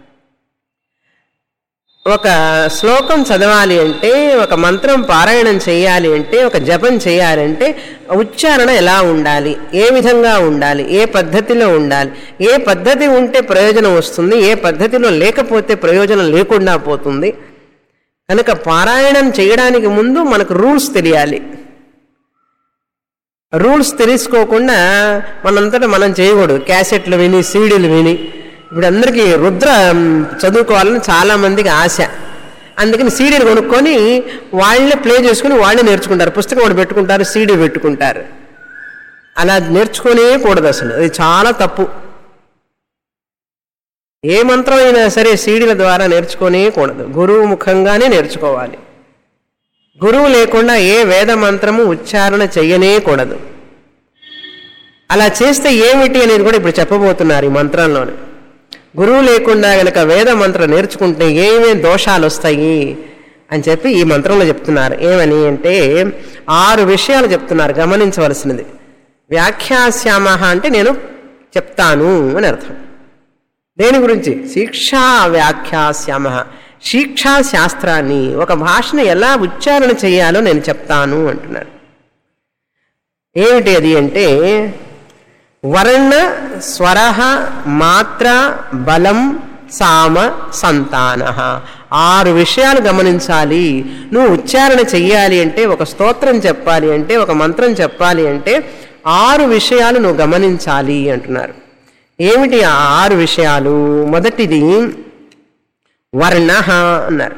Speaker 1: ఒక శ్లోకం చదవాలి అంటే, ఒక మంత్రం పారాయణం చేయాలి అంటే, ఒక జపం చేయాలంటే ఉచ్చారణ ఎలా ఉండాలి, ఏ విధంగా ఉండాలి, ఏ పద్ధతిలో ఉండాలి, ఏ పద్ధతి ఉంటే ప్రయోజనం వస్తుంది, ఏ పద్ధతిలో లేకపోతే ప్రయోజనం లేకుండా పోతుంది. కనుక పారాయణం చేయడానికి ముందు మనకు రూల్స్ తెలియాలి. రూల్స్ తెలుసుకోకుండా మనంతటా మనం చేయకూడదు. క్యాసెట్లు విని, సీడీలు విని. ఇప్పుడు అందరికీ రుద్ర చదువుకోవాలని చాలామందికి ఆశ. అందుకని సీడీలు కొనుక్కొని వాళ్ళే ప్లే చేసుకుని వాళ్ళే నేర్చుకుంటారు. పుస్తకం ఒకటి పెట్టుకుంటారు, సీడీ పెట్టుకుంటారు. అలా నేర్చుకునే కూడదు అసలు, అది చాలా తప్పు. ఏ మంత్రం అయినా సరే సీడీల ద్వారా నేర్చుకునే కూడదు, గురువు ముఖంగానే నేర్చుకోవాలి. గురువు లేకుండా ఏ వేద మంత్రము ఉచ్చారణ చెయ్యనే కూడదు. అలా చేస్తే ఏమిటి అనేది కూడా ఇప్పుడు చెప్పబోతున్నారు ఈ మంత్రంలోనే. గురువు లేకుండా కనుక వేద మంత్రం నేర్చుకుంటే ఏమేమి దోషాలు వస్తాయి అని చెప్పి ఈ మంత్రంలో చెప్తున్నారు. ఏమని అంటే ఆరు విషయాలు చెప్తున్నారు, గమనించవలసినది. వ్యాఖ్యాస్యామః అంటే నేను చెప్తాను అని అర్థం. దేని గురించి? శిక్షా వ్యాఖ్యాస్యామః, శిక్షా శాస్త్రాన్ని, ఒక భాషను ఎలా ఉచ్చారణ చేయాలో నేను చెప్తాను అంటున్నారు. ఏమిటి అది అంటే వర్ణ స్వర మాత్ర బలం సామ సంతాన, ఆరు విషయాలు గమనించాలి. నువ్వు ఉచ్చారణ చెయ్యాలి అంటే, ఒక స్తోత్రం చెప్పాలి అంటే, ఒక మంత్రం చెప్పాలి అంటే ఆరు విషయాలు నువ్వు గమనించాలి అంటున్నారు. ఏమిటి ఆ ఆరు విషయాలు? మొదటిది వర్ణ అన్నారు.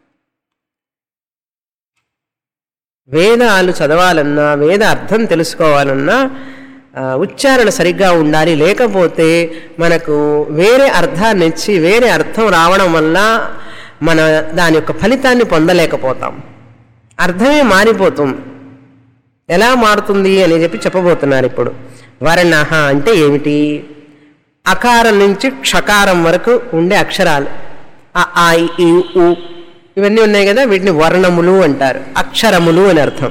Speaker 1: వేదాలు చదవాలన్నా, వేద అర్థం తెలుసుకోవాలన్నా ఉచ్చారణ సరిగ్గా ఉండాలి. లేకపోతే మనకు వేరే అర్థాన్ని ఇచ్చి వేరే అర్థం రావడం వల్ల మన దాని యొక్క ఫలితాన్ని పొందలేకపోతాం. అర్థమే మారిపోతుంది. ఎలా మారుతుంది అని చెప్పి చెప్పబోతున్నారు ఇప్పుడు. వర్ణ అంటే ఏమిటి? అకారం నుంచి క్షకారం వరకు ఉండే అక్షరాలు, అ ఆ ఇ ఉ ఇవన్నీ ఉన్నాయి కదా, వీటిని వర్ణములు అంటారు. అక్షరములు అని అర్థం.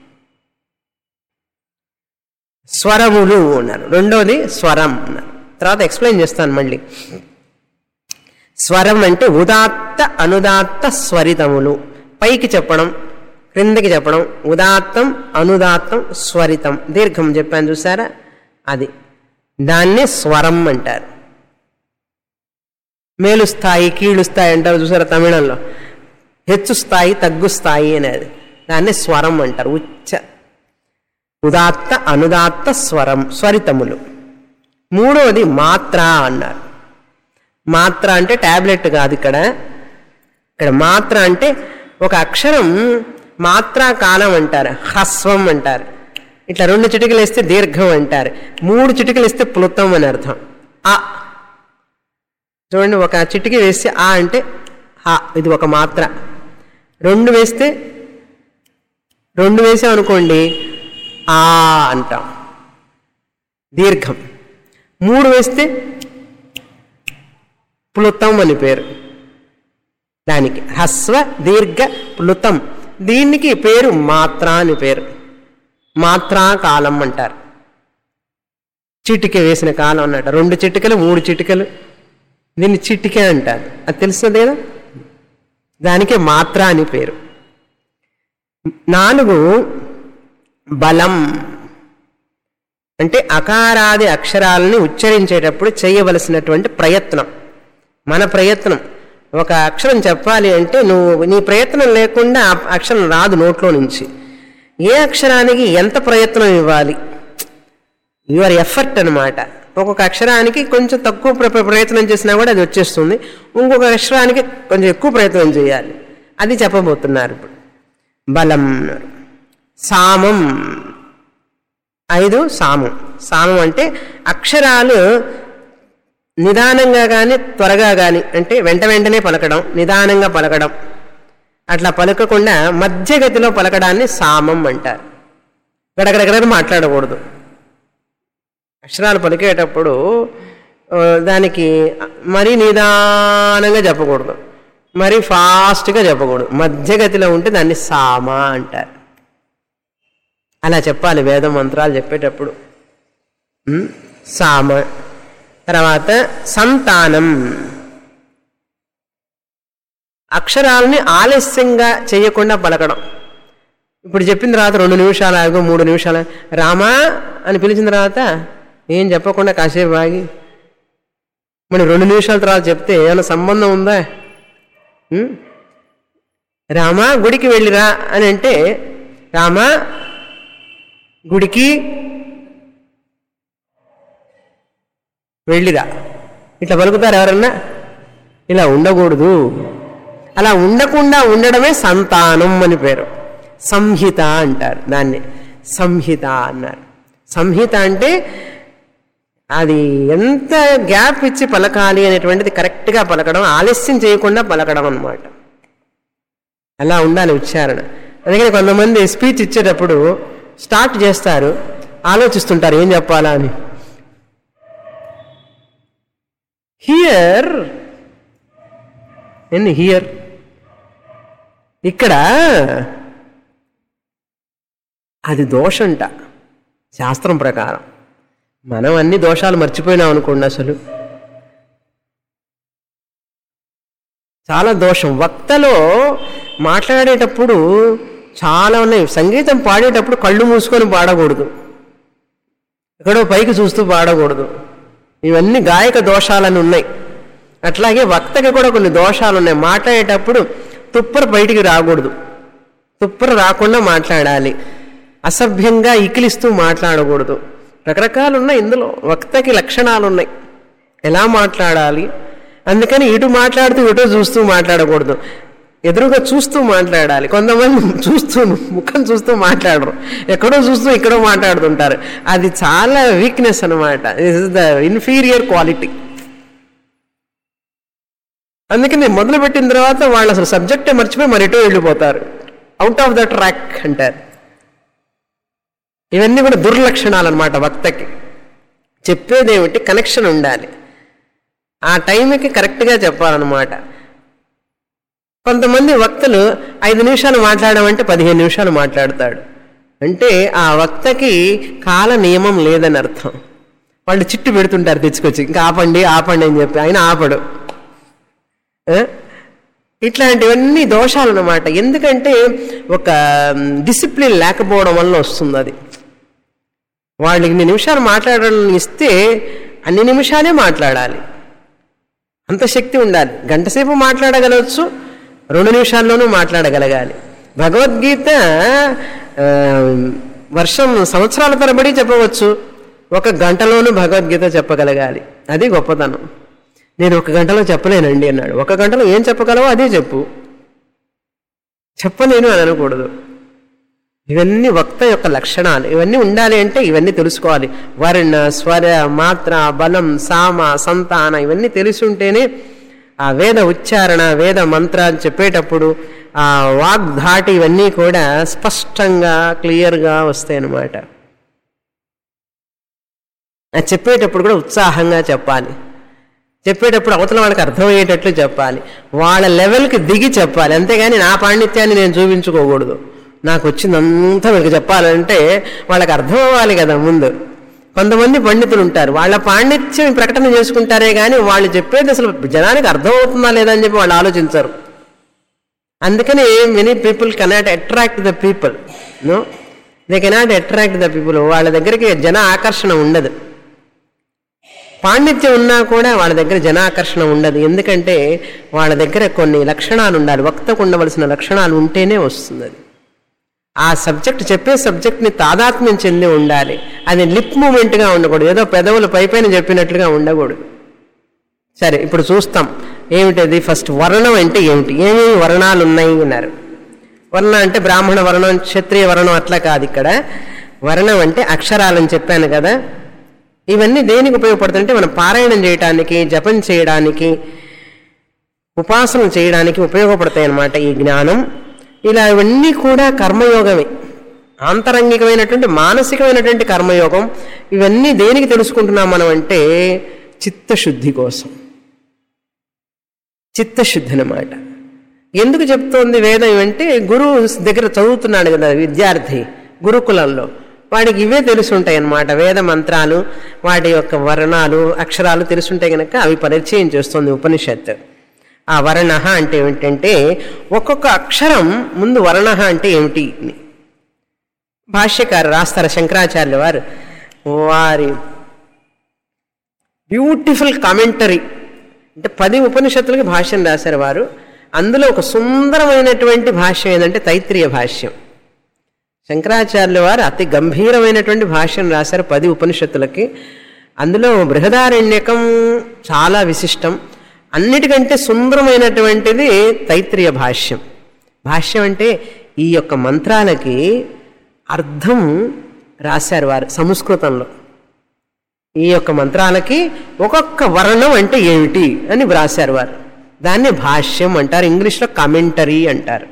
Speaker 1: స్వరములు అన్నారు. రెండోది స్వరం అన్నారు. తర్వాత ఎక్స్ప్లెయిన్ చేస్తాను మళ్ళీ. స్వరం అంటే ఉదాత్త అనుదాత్త స్వరితములు, పైకి చెప్పడం క్రిందకి చెప్పడం. ఉదాత్తం అనుదాత్తం స్వరితం, దీర్ఘం చెప్పాను చూసారా అది. దాన్ని స్వరం అంటారు. మేలు స్థాయి కీళ్ళు స్థాయి అంటారు చూసారా తమిళంలో, హెచ్చు స్థాయి తగ్గు స్థాయి అనేది, దాన్ని స్వరం అంటారు. ఉచ్చ ఉదాత్త అనుదాత్త స్వరం స్వరితములు. మూడవది మాత్ర అన్నారు. మాత్ర అంటే టాబ్లెట్ కాదు, ఇక్కడ ఇక్కడ మాత్ర అంటే ఒక అక్షరం మాత్రా కాలం అంటారు, హ్రస్వం అంటారు. ఇట్లా రెండు చిటికలు వేస్తే దీర్ఘం అంటారు, మూడు చిటికలు వేస్తే ప్లుతం అని అర్థం. ఆ చూడండి, ఒక చిటికి వేస్తే ఆ అంటే ఆ, ఇది ఒక మాత్ర. రెండు వేస్తే రెండు వేసామనుకోండి ఆ అంటాం, దీర్ఘం. మూడు వేస్తే ప్లుతం అని పేరు దానికి, హ్రస్వ దీర్ఘ ప్లుతం. దీనికి పేరు మాత్ర అని పేరు, మాత్రా కాలం అంటారు. చిటిక వేసిన కాలం అన్నట్టు, రెండు చిటికలు మూడు చిటికలు, దీన్ని చిటిక అంటారు. అది తెలుస్తుంది కదా, దానికే మాత్ర అని పేరు. నాలుగు బలం అంటే అకారాది అక్షరాలని ఉచ్చరించేటప్పుడు చేయవలసినటువంటి ప్రయత్నం. మన ప్రయత్నం, ఒక అక్షరం చెప్పాలి అంటే నువ్వు నీ ప్రయత్నం లేకుండా ఆ అక్షరం రాదు నోట్లో నుంచి. ఏ అక్షరానికి ఎంత ప్రయత్నం ఇవ్వాలి, యువర్ ఎఫర్ట్ అనమాట. ఒక్కొక్క అక్షరానికి కొంచెం తక్కువ ప్రయత్నం చేసినా కూడా అది వచ్చేస్తుంది, ఇంకొక అక్షరానికి కొంచెం ఎక్కువ ప్రయత్నం చేయాలి. అది చెప్పబోతున్నారు ఇప్పుడు. బలం. సామం, ఐదు సామం. సామం అంటే అక్షరాలు నిదానంగా కానీ త్వరగా కానీ, అంటే వెంట వెంటనే పలకడం, నిదానంగా పలకడం, అట్లా పలకకుండా మధ్యగతిలో పలకడాన్ని సామం అంటారు. గడగడగడ మాట్లాడకూడదు. అక్షరాలు పలికేటప్పుడు దానికి మరీ నిదానంగా చెప్పకూడదు, మరీ ఫాస్ట్గా చెప్పకూడదు, మధ్యగతిలో ఉంటే దాన్ని సామ అంటారు. అలా చెప్పాలి వేద మంత్రాలు చెప్పేటప్పుడు. సామ. తర్వాత సంతానం, అక్షరాలని ఆలస్యంగా చేయకుండా పలకడం. ఇప్పుడు చెప్పిన తర్వాత రెండు నిమిషాలు ఆగు, మూడు నిమిషాలు రామా అని పిలిచిన తర్వాత ఏం చెప్పకుండా కాసేపు ఆగి మరి రెండు నిమిషాల తర్వాత చెప్తే ఏమైనా సంబంధం ఉందా? రామా గుడికి వెళ్ళిరా అని అంటే రామా గుడికి వెళ్ళిరా ఇట్లా పలుకుతారు ఎవరన్నా? ఇలా ఉండకూడదు. అలా ఉండకుండా ఉండడమే సంతానం అని పేరు. సంహిత అంటారు దాన్ని, సంహిత అన్నారు. సంహిత అంటే అది ఎంత గ్యాప్ ఇచ్చి పలకాలి అనేటువంటిది కరెక్ట్గా పలకడం, ఆలస్యం చేయకుండా పలకడం అన్నమాట. అలా ఉండాలి ఉచ్చారణ. అందుకని కొంతమంది స్పీచ్ ఇచ్చేటప్పుడు స్టార్ట్ చేస్తారు, ఆలోచిస్తుంటారు ఏం చెప్పాలా అని. హియర్ ఏంది హియర్, ఇక్కడ అది దోషంట శాస్త్రం ప్రకారం. మనం అన్ని దోషాలు మర్చిపోయినాం అనుకోండి. అసలు చాలా దోషం. వక్తలో మాట్లాడేటప్పుడు చాలా ఉన్నాయి. సంగీతం పాడేటప్పుడు కళ్ళు మూసుకొని పాడకూడదు, ఎక్కడో పైకి చూస్తూ పాడకూడదు. ఇవన్నీ గాయక దోషాలని ఉన్నాయి. అట్లాగే వక్తకి కూడా కొన్ని దోషాలు ఉన్నాయి. మాట్లాడేటప్పుడు తుప్పర బయటికి రాకూడదు, తుప్పర రాకుండా మాట్లాడాలి. అసభ్యంగా ఇకిలిస్తూ మాట్లాడకూడదు. రకరకాలు ఉన్నాయి ఇందులో. వక్తకి లక్షణాలు ఉన్నాయి, ఎలా మాట్లాడాలి. అందుకని ఇటు మాట్లాడుతూ ఇటు చూస్తూ మాట్లాడకూడదు, ఎదురుగా చూస్తూ మాట్లాడాలి. కొంతమంది చూస్తూ ముఖం చూస్తూ మాట్లాడరు, ఎక్కడో చూస్తూ ఎక్కడో మాట్లాడుతుంటారు. అది చాలా వీక్నెస్ అనమాట. This is the inferior quality. అందుకని మొదలుపెట్టిన తర్వాత వాళ్ళు అసలు సబ్జెక్టే మర్చిపోయి మరి ఎటో వెళ్ళిపోతారు, అవుట్ ఆఫ్ ద ట్రాక్ అంటారు. ఇవన్నీ కూడా దుర్లక్షణాలు అనమాట. వక్తకి చెప్పేదేమిటి, కనెక్షన్ ఉండాలి, ఆ టైంకి కరెక్ట్గా చెప్పాలన్నమాట. కొంతమంది వక్తలు ఐదు నిమిషాలు మాట్లాడమంటే పదిహేను నిమిషాలు మాట్లాడతాడు. అంటే ఆ వక్తకి కాల నియమం లేదని అర్థం. వాళ్ళు చిట్టు పెడుతుంటారు తెచ్చుకొచ్చి, ఇంకా ఆపండి ఆపండి అని చెప్పి, ఆయన ఆపడు. ఇట్లాంటివన్నీ దోషాలు అన్నమాట. ఎందుకంటే ఒక డిసిప్లిన్ లేకపోవడం వల్ల వస్తుంది అది. వాళ్ళు ఇన్ని నిమిషాలు మాట్లాడాలని ఇస్తే అన్ని నిమిషాలే మాట్లాడాలి, అంత శక్తి ఉండాలి. గంటసేపు మాట్లాడగలవచ్చు, రెండు నిమిషాల్లోనూ మాట్లాడగలగాలి. భగవద్గీత వర్షం సంవత్సరాల తరబడి చెప్పవచ్చు, ఒక గంటలోనూ భగవద్గీత చెప్పగలగాలి. అది గొప్పతనం. నేను ఒక గంటలో చెప్పలేనండి అన్నాడు. ఒక గంటలో ఏం చెప్పగలవో అదే చెప్పు, చెప్పలేను అని అనకూడదు. ఇవన్నీ వక్త యొక్క లక్షణాలు. ఇవన్నీ ఉండాలి అంటే ఇవన్నీ తెలుసుకోవాలి. వర్ణ, స్వర, మాత్ర, బలం, సామ, సంతాన ఇవన్నీ తెలిసి ఉంటేనే ఆ వేద ఉచ్చారణ, వేద మంత్రాలు చెప్పేటప్పుడు ఆ వాగ్ధాటి ఇవన్నీ కూడా స్పష్టంగా క్లియర్గా వస్తాయి అన్నమాట. అది చెప్పేటప్పుడు కూడా ఉత్సాహంగా చెప్పాలి. చెప్పేటప్పుడు అవతల వాళ్ళకి అర్థమయ్యేటట్లు చెప్పాలి, వాళ్ళ లెవెల్కి దిగి చెప్పాలి. అంతేగాని నా పాండిత్యాన్ని నేను చూపించుకోకూడదు. నాకు వచ్చిందంతా మీకు చెప్పాలంటే వాళ్ళకి అర్థం అవ్వాలి కదా ముందు. కొంతమంది పండితులు ఉంటారు, వాళ్ళ పాండిత్యం ప్రకటన చేసుకుంటారే కానీ వాళ్ళు చెప్పేది అసలు జనానికి అర్థం అవుతుందా లేదా అని చెప్పి వాళ్ళు ఆలోచించరు. అందుకని many people cannot attract the people. No, they cannot attract the people. వాళ్ళ దగ్గరికి జన ఆకర్షణ ఉండదు. పాండిత్యం ఉన్నా కూడా వాళ్ళ దగ్గర జనాకర్షణ ఉండదు. ఎందుకంటే వాళ్ళ దగ్గర కొన్ని లక్షణాలు ఉండాలి, వక్తకు ఉండవలసిన లక్షణాలు ఉంటేనే వస్తుంది. అది ఆ సబ్జెక్ట్, చెప్పే సబ్జెక్ట్ని తాదాత్మ్యం చెంది ఉండాలి. అది లిప్ మూమెంట్గా ఉండకూడదు, ఏదో పెదవులు పైపైన చెప్పినట్లుగా ఉండకూడదు. సరే, ఇప్పుడు చూస్తాం ఏమిటది. ఫస్ట్ వర్ణం అంటే ఏమిటి, ఏమేమి వర్ణాలు ఉన్నాయి అన్నారు. వర్ణ అంటే బ్రాహ్మణ వర్ణం, క్షత్రియ వర్ణం అట్లా కాదు. ఇక్కడ వర్ణం అంటే అక్షరాలని చెప్పాను కదా. ఇవన్నీ దేనికి ఉపయోగపడుతుంటే మనం పారాయణం చేయడానికి, జపం చేయడానికి, ఉపాసన చేయడానికి ఉపయోగపడతాయి అన్నమాట ఈ జ్ఞానం. ఇలా ఇవన్నీ కూడా కర్మయోగమే, ఆంతరంగికమైనటువంటి మానసికమైనటువంటి కర్మయోగం. ఇవన్నీ దేనికి తెలుసుకుంటున్నాం మనం అంటే చిత్తశుద్ధి కోసం. చిత్తశుద్ధి అన్నమాట. ఎందుకు చెప్తోంది వేదం అంటే, గురువు దగ్గర చదువుతున్నాడు కదా విద్యార్థి గురుకులంలో, వాడికి ఇవే తెలుసుంటాయి అన్నమాట. వేద మంత్రాలు, వాటి యొక్క వర్ణాలు, అక్షరాలు తెలుసుంటాయి కనుక అవి పరిచయం చేస్తుంది ఉపనిషత్తు. ఆ వర్ణ అంటే ఏమిటంటే ఒక్కొక్క అక్షరం ముందు వర్ణ అంటే ఏమిటి భాష్యకారు రాస్తారు. శంకరాచార్యుల వారు వారి బ్యూటిఫుల్ కామెంటరీ అంటే పది ఉపనిషత్తులకి భాష్యం రాశారు వారు. అందులో ఒక సుందరమైనటువంటి భాష్యం ఏంటంటే తైత్రీయ భాష్యం. శంకరాచార్యుల వారు అతి గంభీరమైనటువంటి భాష్యం రాశారు పది ఉపనిషత్తులకి. అందులో బృహదారణ్యకం చాలా విశిష్టం. అన్నిటికంటే సుందరమైనటువంటిది తైత్రీయ భాష్యం. భాష్యం అంటే ఈ యొక్క మంత్రాలకి అర్థం రాశారు వారు సంస్కృతంలో. ఈ యొక్క మంత్రాలకి ఒక్కొక్క వర్ణం అంటే ఏమిటి అని వ్రాశారు వారు. దాన్ని భాష్యం అంటారు, ఇంగ్లీష్లో కామెంటరీ అంటారు.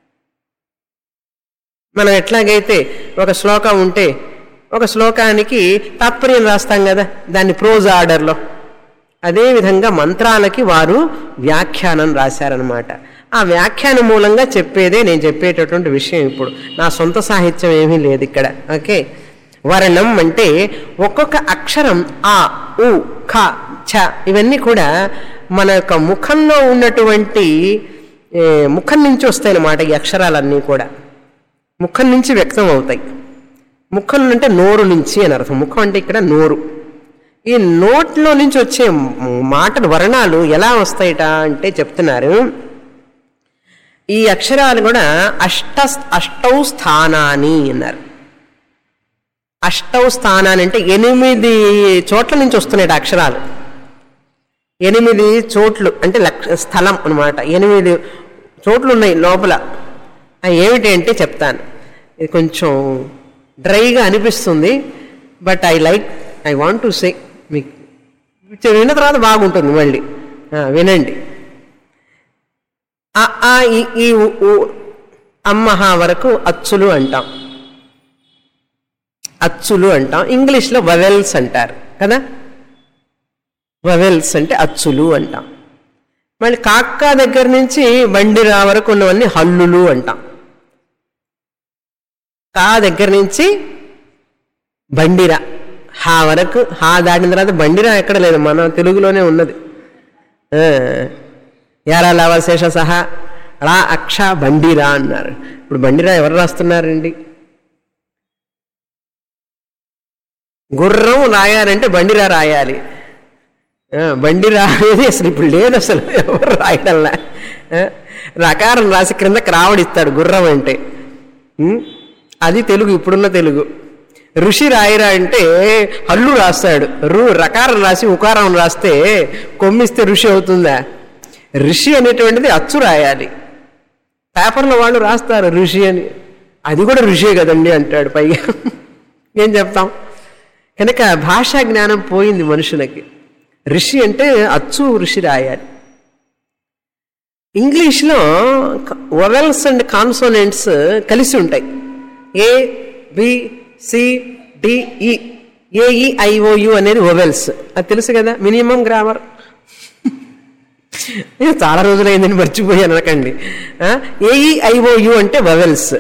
Speaker 1: మనం ఎట్లాగైతే ఒక శ్లోకం ఉంటే ఒక శ్లోకానికి తాత్పర్యం రాస్తాం కదా, దాన్ని ప్రోజ్ ఆర్డర్లో, అదేవిధంగా మంత్రాలకి వారు వ్యాఖ్యానం రాశారనమాట. ఆ వ్యాఖ్యానం మూలంగా చెప్పేదే నేను చెప్పేటటువంటి విషయం. ఇప్పుడు నా సొంత సాహిత్యం ఏమీ లేదు ఇక్కడ. ఓకే, వర్ణం అంటే ఒక్కొక్క అక్షరం ఆ, ఉ, ఖ, ఛ ఇవన్నీ కూడా మన యొక్క ముఖంలో ఉన్నటువంటి ముఖం నుంచి వస్తాయి అన్నమాట. ఈ అక్షరాలన్నీ కూడా ముఖం నుంచి వ్యక్తం అవుతాయి. ముఖం అంటే నోరు నుంచి అని అర్థం. ముఖం అంటే ఇక్కడ నోరు. ఈ నోట్లో నుంచి వచ్చే మాటలు వర్ణాలు ఎలా వస్తాయిట అంటే చెప్తున్నారు. ఈ అక్షరాలు కూడా అష్ట అష్టౌ స్థానాన్ని అన్నారు. అష్టౌ స్థానాన్ని అంటే ఎనిమిది చోట్ల నుంచి వస్తున్నాయి అక్షరాలు. ఎనిమిది చోట్లు అంటే లక్ష స్థలం అనమాట. ఎనిమిది చోట్లు ఉన్నాయి లోపల. అవి ఏమిటి అంటే చెప్తాను. ఇది కొంచెం డ్రైగా అనిపిస్తుంది, but I like I want to say. మీకు విన్న తర్వాత బాగుంటుంది, మళ్ళీ వినండి. ఆ ఆ ఈ అమ్మహ వరకు అచ్చులు అంటాం, అచ్చులు అంటాం. ఇంగ్లీష్లో వవెల్స్ అంటారు కదా. వవెల్స్ అంటే అచ్చులు అంటాం. మళ్ళీ కాక్క దగ్గర నుంచి బండిరా వరకు ఉన్నవన్నీ హల్లులు అంటాం. కా దగ్గర నుంచి బండిరా హా వరకు, హా దాటిన తర్వాత బండిరా ఎక్కడ లేదు, మన తెలుగులోనే ఉన్నది. యారా లావా శేష సహా రా అక్ష బండిరా అన్నారు. ఇప్పుడు బండిరా ఎవరు రాస్తున్నారండి? గుర్రం రాయాలంటే బండిరా రాయాలి. బండిరా అనేది అసలు ఇప్పుడు లేదు, అసలు ఎవరు రాయడంలా. రకారం రాసి క్రింద క్రావడిస్తాడు గుర్రం అంటే. అది తెలుగు, ఇప్పుడున్న తెలుగు. ఋషి రాయిరా అంటే హల్లు రాస్తాడు. రు రకారం రాసి ఉకారం రాస్తే కొమ్మిస్తే ఋషి అవుతుందా? ఋషి అనేటువంటిది అచ్చు రాయాలి. పేపర్లో వాళ్ళు రాస్తారు ఋషి అని, అది కూడా ఋషే కదండి అంటాడు పైగా. ఏం చెప్తాం? కనుక భాషా జ్ఞానం పోయింది మనుషులకి. ఋషి అంటే అచ్చు ఋషి రాయాలి. ఇంగ్లీష్లో వొవెల్స్ అండ్ కాన్సోనెంట్స్ కలిసి ఉంటాయి. A B C D E, A E I O U అనేది వొవెల్స్, అది తెలుసు కదా, మినిమం గ్రామర్. నేను చాలా రోజులైందని మర్చిపోయాను అనకండి. ఏఈఐఓయు అంటే వొవెల్స్.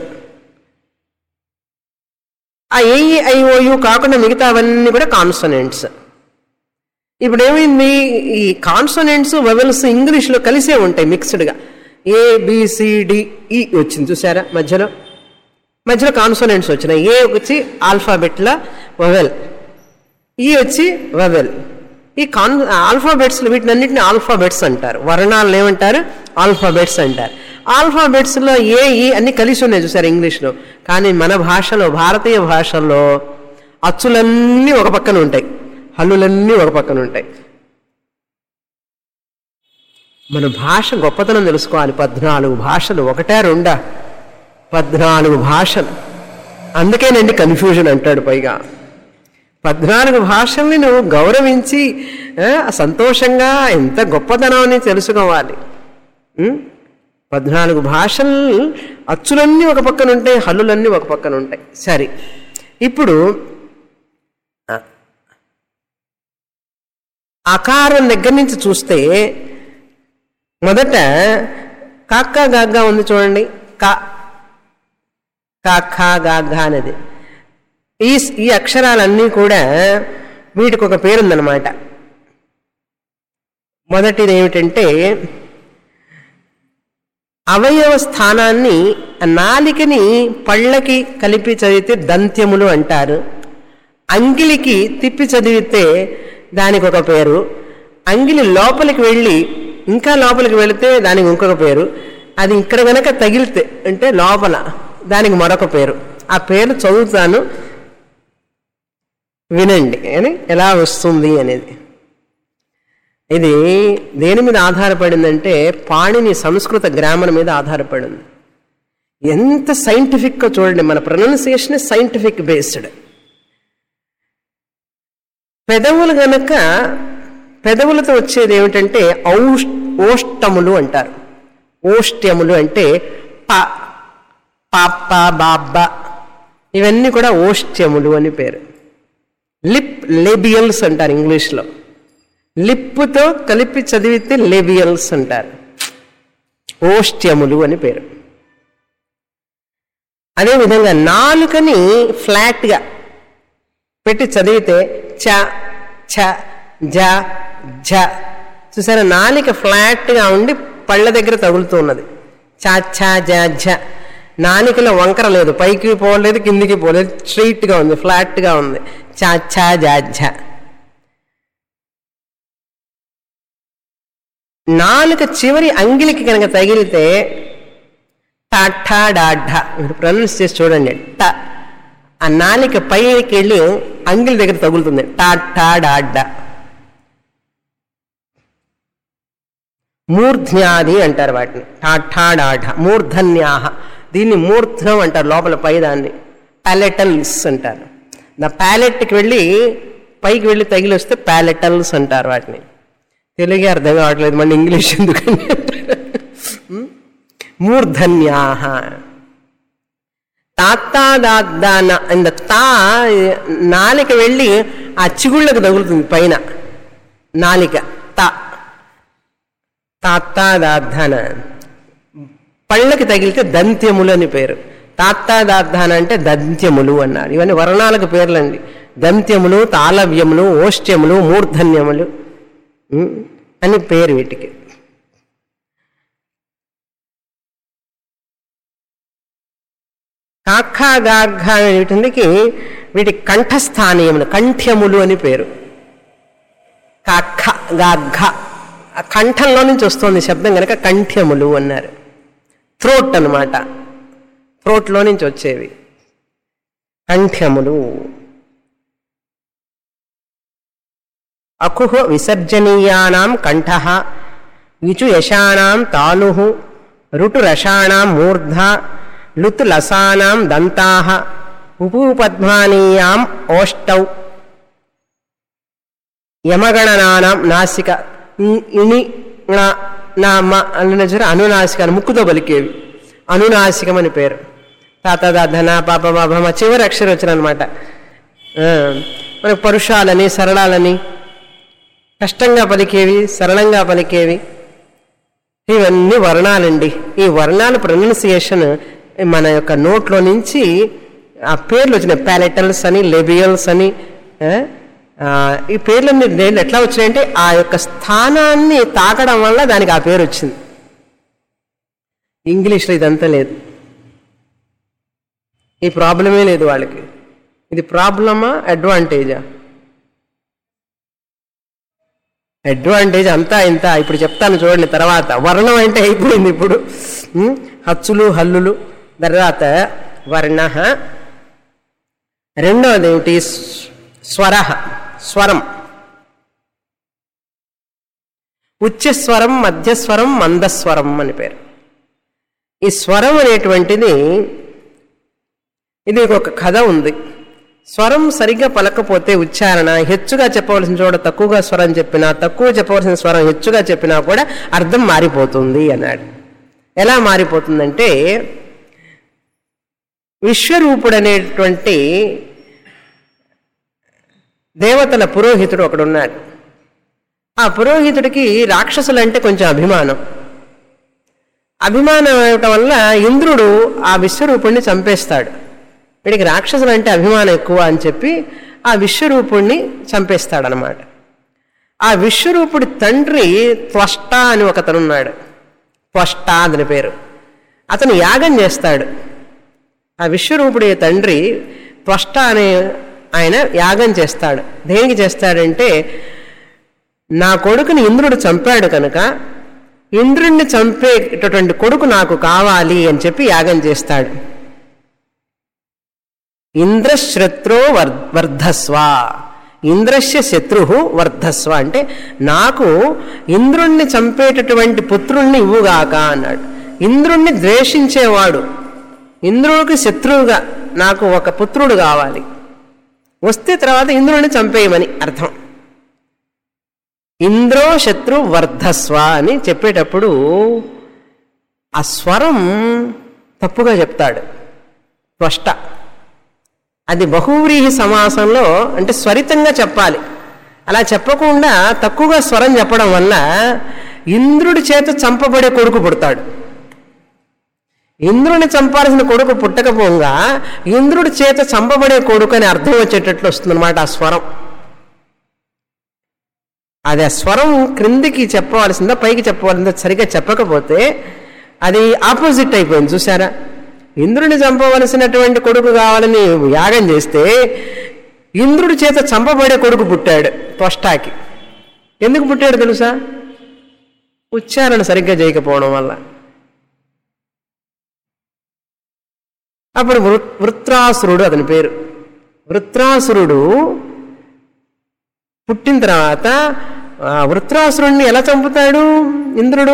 Speaker 1: ఆ ఏఈఐఓయు కాకుండా మిగతావన్నీ కూడా కాన్సోనెంట్స్. ఇప్పుడు ఏమైంది, ఈ కాన్సోనెంట్స్ వొవెల్స్ ఇంగ్లీష్లో కలిసే ఉంటాయి మిక్స్డ్గా. ఏబిసిడిఈ వచ్చింది చూసారా, మధ్యలో మధ్యలో కాన్సోనెంట్స్ వచ్చినాయి. ఏ వచ్చి ఆల్ఫాబెట్ల వొవెల్, ఈ వచ్చి వొవెల్. ఈ కాన్ ఆల్ఫాబెట్స్ వీటినన్నింటినీ ఆల్ఫాబెట్స్ అంటారు. వర్ణాలను ఏమంటారు? ఆల్ఫాబెట్స్ అంటారు. ఆల్ఫాబెట్స్లో ఏ ఈ అన్ని కలిసి ఉన్నాయి చూసారు ఇంగ్లీష్లో. కానీ మన భాషలో, భారతీయ భాషల్లో అచ్చులన్నీ ఒక పక్కన ఉంటాయి, హల్లులన్నీ ఒక పక్కన ఉంటాయి. మన భాష గొప్పతనం తెలుసుకోవాలి. పద్నాలుగు భాషలు, ఒకటే రెండా? పద్నాలుగు భాషలు. అందుకేనండి కన్ఫ్యూజన్ అంటాడు పైగా. పద్నాలుగు భాషల్ని నువ్వు గౌరవించి సంతోషంగా ఎంత గొప్పతనాన్ని తెలుసుకోవాలి. పద్నాలుగు భాషలు అచ్చులన్నీ ఒక పక్కన ఉంటాయి, హల్లులన్నీ ఒక పక్కన ఉంటాయి. సరే, ఇప్పుడు ఆకారం దగ్గర నుంచి చూస్తే మొదట కాక్క గాగ్గా ఉంది చూడండి. కా కాఖా గాగ్గా అనేది ఈ ఈ అక్షరాలన్నీ కూడా వీటికి ఒక పేరుందనమాట. మొదటిది ఏమిటంటే అవయవ స్థానాన్ని, నాలికని పళ్ళకి కలిపి చదివితే దంత్యములు అంటారు. అంగిలికి తిప్పి చదివితే దానికి ఒక పేరు. అంగిలి లోపలికి వెళ్ళి ఇంకా లోపలికి వెళితే దానికి ఇంకొక పేరు. అది ఇక్కడ కనుక తగిలితే అంటే లోపల, దానికి మరొక పేరు. ఆ పేరు చదువుతాను, వినండి అని ఎలా వస్తుంది అనేది. ఇది దేని మీద ఆధారపడిందంటే పాణిని సంస్కృత గ్రామర్ మీద ఆధారపడింది. ఎంత సైంటిఫిక్గా చూడండి, మన ప్రొనౌన్సియేషన్ సైంటిఫిక్ బేస్డ్. పెదవులు గనక, పెదవులతో వచ్చేది ఏమిటంటే ఔష్ ఓష్టములు అంటారు. ఓష్ట్యములు అంటే ప, పాప, బాబ్బ, ఇవన్నీ కూడా ఓష్ట్యములు అని పేరు. లిప్ లేబియల్స్ అంటారు ఇంగ్లీష్లో. లిప్పుతో కలిపి చదివితే లేబియల్స్ అంటారు. ఓష్ట్యములు అని పేరు. అదేవిధంగా నాలుకని ఫ్లాట్గా పెట్టి చదివితే చ, ఛ, జ, ఝ. చూసారా, నాలిక ఫ్లాట్గా ఉండి పళ్ళ దగ్గర తగులుతూ ఉన్నది. చ, ఛ, జ, ఝ. నాలికలో వంకర లేదు, పైకి పోలేదు కిందికి పోలేదు, స్ట్రైట్గా ఉంది, ఫ్లాట్గా ఉంది. చ, ఛ, జ, ఝ. నాలుక చివరి అంగిలికి కనుక తగిలితే ట, ఠ, డా, ఢ. మీరు ప్రొనౌన్స్ చేసి చూడండి. ట, ఆ నాలిక పైకి వెళ్ళి అంగిలి దగ్గర తగులుతుంది. ట, ఠ, డా, ఢ. మూర్ధ్యాది అంటారు వాటిని. ఠ, ఠ, డా, ఢ. మూర్ధన్యాహ. దీన్ని మూర్ధనం అంటారు, లోపల పై దాన్ని ప్యాలెటల్స్ అంటారు. నా ప్యాలెట్కి వెళ్ళి పైకి వెళ్ళి తగిలి వస్తే ప్యాలెటల్స్ అంటారు వాటిని. తెలుగే అర్థం కావట్లేదు, మళ్ళీ ఇంగ్లీష్ ఎందుకంటే. మూర్ధన్యాహ. తాత్తాదాన ఇంద తా నాలిక వెళ్ళి ఆ చిగుళ్ళకు తగులుతుంది పైన నాలిక. తా తాత్తాదాన. పళ్ళకి తగిలితే దంత్యములు అని పేరు. తాత్తాదాన అంటే దంత్యములు అన్నారు. ఇవన్నీ వర్ణాలకు పేర్లండి. దంత్యములు, తాళవ్యములు, ఓష్ట్యములు, మూర్ధన్యములు అని పేరు వీటికి. కాఖా గాఘ వీటికి వీటి కంఠస్థానీయములు, కంఠ్యములు అని పేరు. కఖ గఘ కంఠంలో నుంచి వస్తుంది శబ్దం కనుక కంఠ్యములు అన్నారు. థ్రోట్ అన్నమాట, థ్రోట్లో నుంచి వచ్చేవి కంఠ్యములు. అకుహ విసర్జనీయానాం కంఠః, విచు యశానాం తానుః, రుటు రసానాం మూర్ధ, లుత్ లసానాం దంతాః, ఉపూపద్మానీయాం ఓష్టౌ, యమగణనానాం నాసిక. ఇణి నామ అన్న సరే అనునాసిక, ముక్కుతో పలికేవి అనునాసికం అని పేరు. తాత ధన పాప బాబమ్మ చివరి అక్షరం వచ్చిన అనమాట. మనకు పరుషాలని సరళాలని, కష్టంగా పలికేవి సరళంగా పలికేవి, ఇవన్నీ వర్ణాలండి. ఈ వర్ణాల ప్రొనౌన్సియేషన్ మన యొక్క నోట్లో నుంచి ఆ పేర్లు వచ్చినాయి. ప్యాలెటల్స్ అని, లెబియల్స్ అని, ఈ పేర్లన్నీ నేను ఎట్లా వచ్చినాయంటే ఆ యొక్క స్థానాన్ని తాకడం వల్ల దానికి ఆ పేరు వచ్చింది. ఇంగ్లీష్లో ఇదంతా లేదు, ఈ ప్రాబ్లమే లేదు వాళ్ళకి. ఇది ప్రాబ్లమా అడ్వాంటేజా? అడ్వాంటేజ్ అంతా ఇంత. ఇప్పుడు చెప్తాను చూడండి తర్వాత. వర్ణం అంటే అయిపోయింది ఇప్పుడు, హచ్చులు హల్లులు. తర్వాత వర్ణ. రెండవది ఏమిటి? స్వర, స్వరం. ఉచ్చస్వరం, మధ్యస్వరం, మందస్వరం అని పేరు. ఈ స్వరం అనేటువంటిది, ఇది ఒక కథ ఉంది. స్వరం సరిగ్గా పలకపోతే ఉచ్చారణ హెచ్చుగా చెప్పవలసిన చోట తక్కువగా స్వరం చెప్పినా, తక్కువ చెప్పవలసిన స్వరం హెచ్చుగా చెప్పినా కూడా అర్థం మారిపోతుంది అన్నాడు. ఎలా మారిపోతుందంటే, విశ్వరూపుడు అనేటువంటి దేవతల పురోహితుడు ఒకడున్నాడు. ఆ పురోహితుడికి రాక్షసులంటే కొంచెం అభిమానం. అభిమానం అవటం వల్ల ఇంద్రుడు ఆ విశ్వరూపుణ్ణి చంపేస్తాడు. వీడికి రాక్షసులు అంటే అభిమానం ఎక్కువ అని చెప్పి ఆ విశ్వరూపుణ్ణి చంపేస్తాడనమాట. ఆ విశ్వరూపుడి తండ్రి త్వష్ట అని ఒకతనున్నాడు. త్వష్ట అని పేరు. అతను యాగం చేస్తాడు. ఆ విశ్వరూపుడి తండ్రి త్వష్ట అనే ఆయన యాగం చేస్తాడు. దేనికి చేస్తాడంటే, నా కొడుకుని ఇంద్రుడు చంపాడు కనుక ఇంద్రుణ్ణి చంపేటటువంటి కొడుకు నాకు కావాలి అని చెప్పి యాగం చేస్తాడు. ఇంద్రశత్రో వర్ వర్ధస్వ, ఇంద్రస్య శత్రు వర్ధస్వ అంటే నాకు ఇంద్రుణ్ణి చంపేటటువంటి పుత్రుణ్ణి ఇవ్వుగాక అన్నాడు. ఇంద్రుణ్ణి ద్వేషించేవాడు, ఇంద్రుడికి శత్రువుగా నాకు ఒక పుత్రుడు కావాలి, వస్తే తర్వాత ఇంద్రుడిని చంపేయమని అర్థం. ఇంద్రో శత్రు వర్ధస్వ అని చెప్పేటప్పుడు ఆ స్వరం తప్పుగా చెప్తాడు త్వష్ట. అది బహువ్రీహి సమాసంలో అంటే స్వరితంగా చెప్పాలి. అలా చెప్పకుండా తక్కువగా స్వరం చెప్పడం వల్ల ఇంద్రుడి చేత చంపబడే కొడుకు పుడతాడు. ఇంద్రుని చంపాల్సిన కొడుకు పుట్టకపోగా ఇంద్రుడి చేత చంపబడే కొడుకు అని అర్థం వచ్చేటట్లు వస్తుందన్నమాట ఆ స్వరం. అది ఆ స్వరం క్రిందికి చెప్పవలసిందా పైకి చెప్పవలసిందా సరిగ్గా చెప్పకపోతే అది ఆపోజిట్ అయిపోయింది. చూసారా, ఇంద్రుని చంపవలసినటువంటి కొడుకు కావాలని యాగం చేస్తే ఇంద్రుడి చేత చంపబడే కొడుకు పుట్టాడు త్వష్టాకి. ఎందుకు పుట్టాడు తెలుసా? ఉచ్చారణ సరిగ్గా చేయకపోవడం వల్ల. అప్పుడు వృ వృత్రాసురుడు అతని పేరు. వృత్రాసురుడు పుట్టిన తర్వాత వృత్రాసురుణ్ణి ఎలా చంపుతాడు ఇంద్రుడు?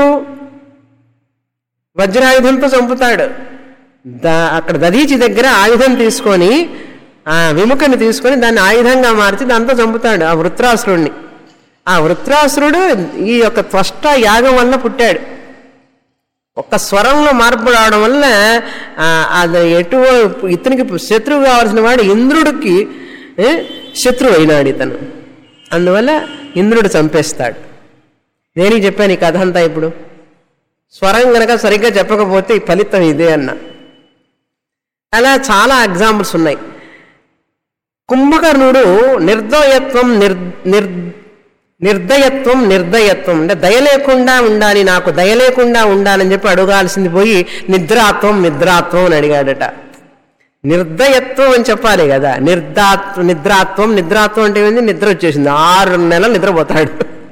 Speaker 1: వజ్రాయుధంతో చంపుతాడు. దా అక్కడ దధీచి దగ్గర ఆయుధం తీసుకొని ఆ విముఖని తీసుకొని దాన్ని ఆయుధంగా మార్చి దాంతో చంపుతాడు ఆ వృత్రాసురుణ్ణి. ఆ వృత్రాసురుడు ఈ యొక్క త్వష్ట యాగం వల్ల పుట్టాడు. ఒక్క స్వరంలో మార్పు రావడం వల్ల అది ఎటు ఇతనికి శత్రువు కావాల్సిన వాడు ఇంద్రుడికి శత్రువు అయినాడు ఇతను. అందువల్ల ఇంద్రుడు చంపేస్తాడు. దేనికి చెప్పాను ఈ కథ అంతా? ఇప్పుడు స్వరం కనుక సరిగ్గా చెప్పకపోతే ఈ ఫలితం ఇదే అన్న. అలా చాలా ఎగ్జాంపుల్స్ ఉన్నాయి. కుంభకర్ణుడు నిర్దయత్వం నిర్ నిర్ నిర్దయత్వం నిర్దయత్వం అంటే దయ లేకుండా ఉండాలి, నాకు దయ లేకుండా ఉండాలని చెప్పి అడగాల్సింది పోయి నిద్రాత్వం నిద్రాత్వం అని అడిగాడట. నిర్దయత్వం అని చెప్పాలి కదా. నిర్దాత్వ నిద్రాత్వం నిద్రాత్వం అంటే ఏంది? నిద్ర వచ్చేసింది, ఆరు నెలలు నిద్రపోతాడు.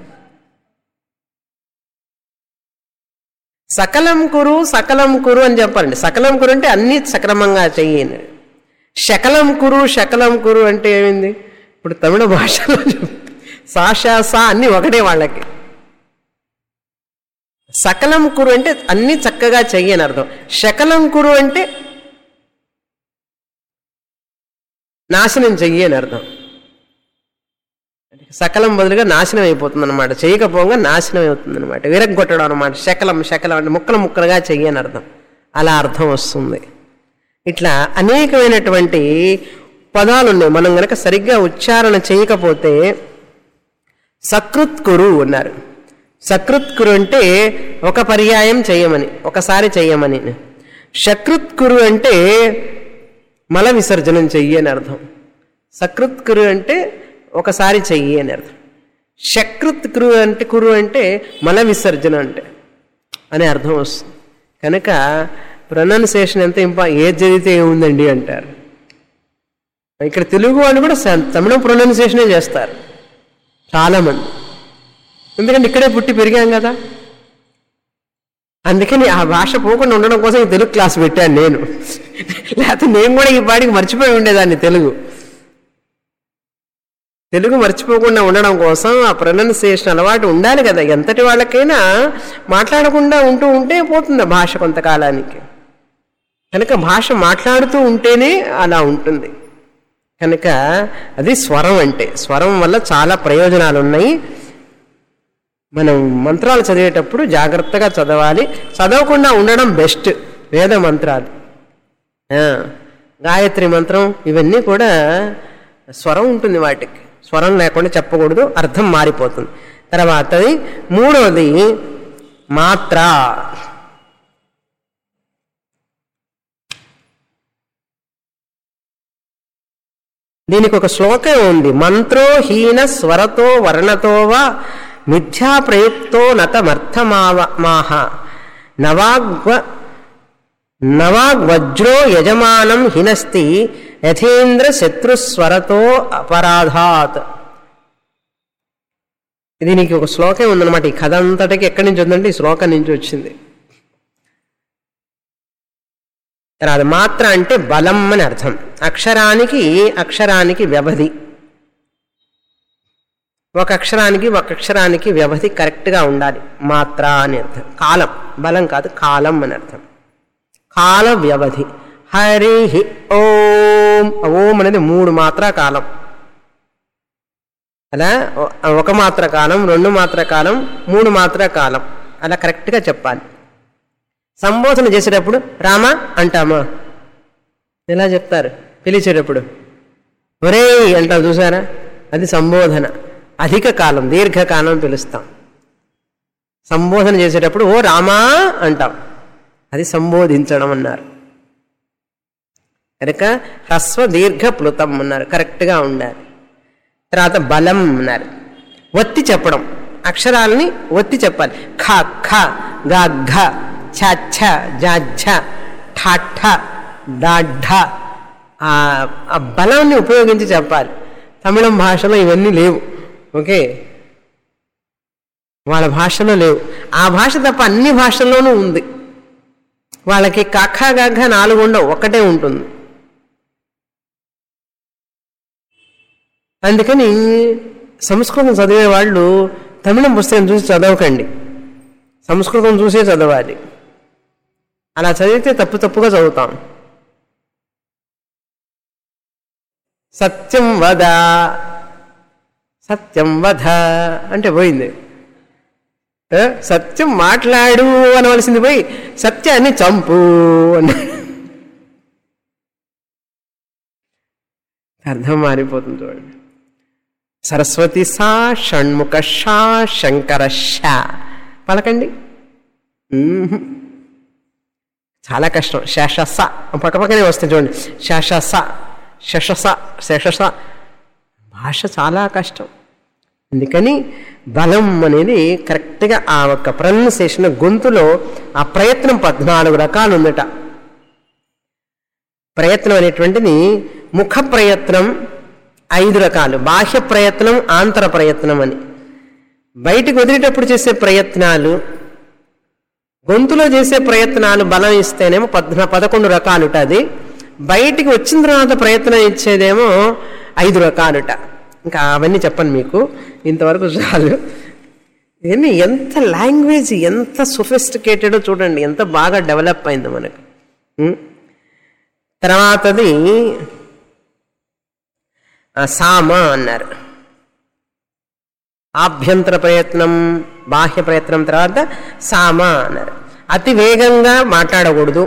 Speaker 1: సకలం కురు సకలం కురు అని చెప్పాలండి. సకలం కురు అంటే అన్నీ సక్రమంగా చెయ్యి. శకలం కురు శకలం కురు అంటే ఏమైంది? ఇప్పుడు తమిళ భాషలో సాషా సా అన్నీ ఒకటే వాళ్ళకి. సకలం కురు అంటే అన్నీ చక్కగా చెయ్యి అని అర్థం. శకలం కురు అంటే నాశనం చెయ్యి అని అర్థం. సకలం బదులుగా నాశనం అయిపోతుంది అనమాట. చేయకపోగా నాశనం అవుతుంది అనమాట. విరగ్గొట్టడం అనమాట. శకలం శకలం అంటే ముక్కలు ముక్కలుగా చెయ్యి అని అర్థం. అలా అర్థం వస్తుంది. ఇట్లా అనేకమైనటువంటి పదాలు ఉన్నాయి. మనం కనుక సరిగ్గా ఉచ్చారణ చేయకపోతే సకృత్కురు అన్నారు. సకృత్కురు అంటే ఒక పర్యాయం చెయ్యమని, ఒకసారి చెయ్యమని. షకృత్కురు అంటే మల విసర్జనం చెయ్యి అని అర్థం. సకృత్కురు అంటే ఒకసారి చెయ్యి అని అర్థం. షకృత్ కురు అంటే కురు అంటే మల విసర్జన అంటే అనే అర్థం వస్తుంది. కనుక ప్రొనౌన్సియేషన్ ఎంత ఇంపా ఏది చదివితే ఏముందండి అంటారు. ఇక్కడ తెలుగు వాళ్ళు కూడా తమిళం ప్రొనౌన్సియేషనే చేస్తారు చాలామంది. ఎందుకంటే ఇక్కడే పుట్టి పెరిగాం కదా. అందుకని ఆ భాష పోకుండా ఉండడం కోసం ఈ తెలుగు క్లాస్ పెట్టాను నేను. లేకపోతే నేను కూడా ఈ పాటికి మర్చిపోయి ఉండేదాన్ని. తెలుగు తెలుగు మర్చిపోకుండా ఉండడం కోసం ఆ ప్రొనౌన్సియేషన్ అలవాటు ఉండాలి కదా. ఎంతటి వాళ్ళకైనా మాట్లాడకుండా ఉంటూ ఉంటే పోతుంది భాష కొంతకాలానికి. కనుక భాష మాట్లాడుతూ ఉంటేనే అలా ఉంటుంది. కనుక అది స్వరం అంటే. స్వరం వల్ల చాలా ప్రయోజనాలు ఉన్నాయి. మనం మంత్రాలు చదివేటప్పుడు జాగ్రత్తగా చదవాలి. చదవకుండా ఉండడం బెస్ట్. వేద మంత్రాలు, గాయత్రి మంత్రం ఇవన్నీ కూడా స్వరం ఉంటుంది వాటికి. స్వరం లేకుండా చెప్పకూడదు, అర్థం మారిపోతుంది. తర్వాతది మూడవది మాత్ర. దీనికి ఒక శ్లోకం ఉంది. మంత్రో హీన స్వరతో వర్ణతో వా మిథ్యా ప్రయుక్తో నతమర్థమాహ నవాగ్వ నవాగ్వజ్రో యజమానం హినస్తి యథేంద్ర శత్రుస్వరతో అపరాధాత్. దీనికి ఒక శ్లోకం ఉందన్నమాట. ఈ కథ అంతటికి ఎక్కడి నుంచి ఉందంటే ఈ శ్లోకం నుంచి వచ్చింది. తర్వాత మాత్ర అంటే బలం అని అర్థం. అక్షరానికి అక్షరానికి వ్యవధి. ఒక అక్షరానికి ఒక అక్షరానికి వ్యవధి కరెక్ట్గా ఉండాలి. మాత్ర అని అర్థం. కాలం, బలం కాదు, కాలం అని అర్థం. కాల వ్యవధి. హరి ఓం. ఓం అనేది మూడు మాత్ర కాలం. అలా ఒక మాత్ర కాలం, రెండు మాత్ర కాలం, మూడు మాత్ర కాలం అలా కరెక్ట్గా చెప్పాలి. సంబోధన చేసేటప్పుడు రామా అంటామా? ఎలా చెప్తారు? పిలిచేటప్పుడు ఒరేయ్ అంటాం చూసారా? అది సంబోధన. అధిక కాలం, దీర్ఘకాలం పిలుస్తాం. సంబోధన చేసేటప్పుడు ఓ రామా అంటాం. అది సంబోధించడం అన్నారు. కనుక హ్రస్వ దీర్ఘ ప్లుతం అన్నారు. కరెక్ట్గా ఉండాలి. తర్వాత బలం అన్నారు. ఒత్తి చెప్పడం. అక్షరాలని ఒత్తి చెప్పాలి. ఖ ఖ గ ఘ ఛ ఛ జ ఝ ఠ ఠ డ ఢ. ఆ బలాన్ని ఉపయోగించి చెప్పాలి. తమిళం భాషలో ఇవన్నీ లేవు. ఓకే, వాళ్ళ భాషలో లేవు. ఆ భాష తప్ప అన్ని భాషల్లోనూ ఉంది. వాళ్ళకి కఖ గఘ నాలుగు ఉండవు, ఒకటే ఉంటుంది. అందుకని సంస్కృతం చదివే వాళ్ళు తమిళం పుస్తకం చూసి చదవకండి, సంస్కృతం చూసే చదవాలి. అలా చదివితే తప్పు తప్పుగా చదువుతాం. సత్యం వద, సత్యం వధ అంటే పోయింది. సత్యం మాట్లాడు అనవలసింది పోయి సత్యాన్ని చంపు అని అర్థం మారిపోతుంది చూడండి. సరస్వతి సా, షణ్ముఖ షా, శంకర షా పలకండి. చాలా కష్టం. శేషస పక్కపక్కనే వస్తుంది చూడండి. శేషస, శశస, శేషస. భాష చాలా కష్టం. అందుకని బలం అనేది కరెక్ట్గా ఆ ఒక్క ప్రొనౌన్సియేషన్ గొంతులో ఆ ప్రయత్నం పద్నాలుగు రకాలు ఉందట. ప్రయత్నం అనేటువంటిది ముఖ ప్రయత్నం ఐదు రకాలు. బాహ్య ప్రయత్నం, ఆంతర ప్రయత్నం అని. బయటికి వదిలేటప్పుడు చేసే ప్రయత్నాలు, గొంతులో చేసే ప్రయత్నాలు బలం ఇస్తేనేమో పద్ పదకొండు రకాలుట. అది బయటికి వచ్చిన తర్వాత ప్రయత్నం ఇచ్చేదేమో ఐదు రకాలుట. ఇంకా అవన్నీ చెప్పను మీకు, ఇంతవరకు చాలు. ఇవన్నీ ఎంత లాంగ్వేజ్ ఎంత సొఫిస్టికేటెడో చూడండి, ఎంత బాగా డెవలప్ అయింది మనకు. తర్వాతది సామ అన్నారు. ఆభ్యంతర ప్రయత్నం, బాహ్య ప్రయత్నం తర్వాత సామ అన్నారు. అతి వేగంగా మాట్లాడకూడదు.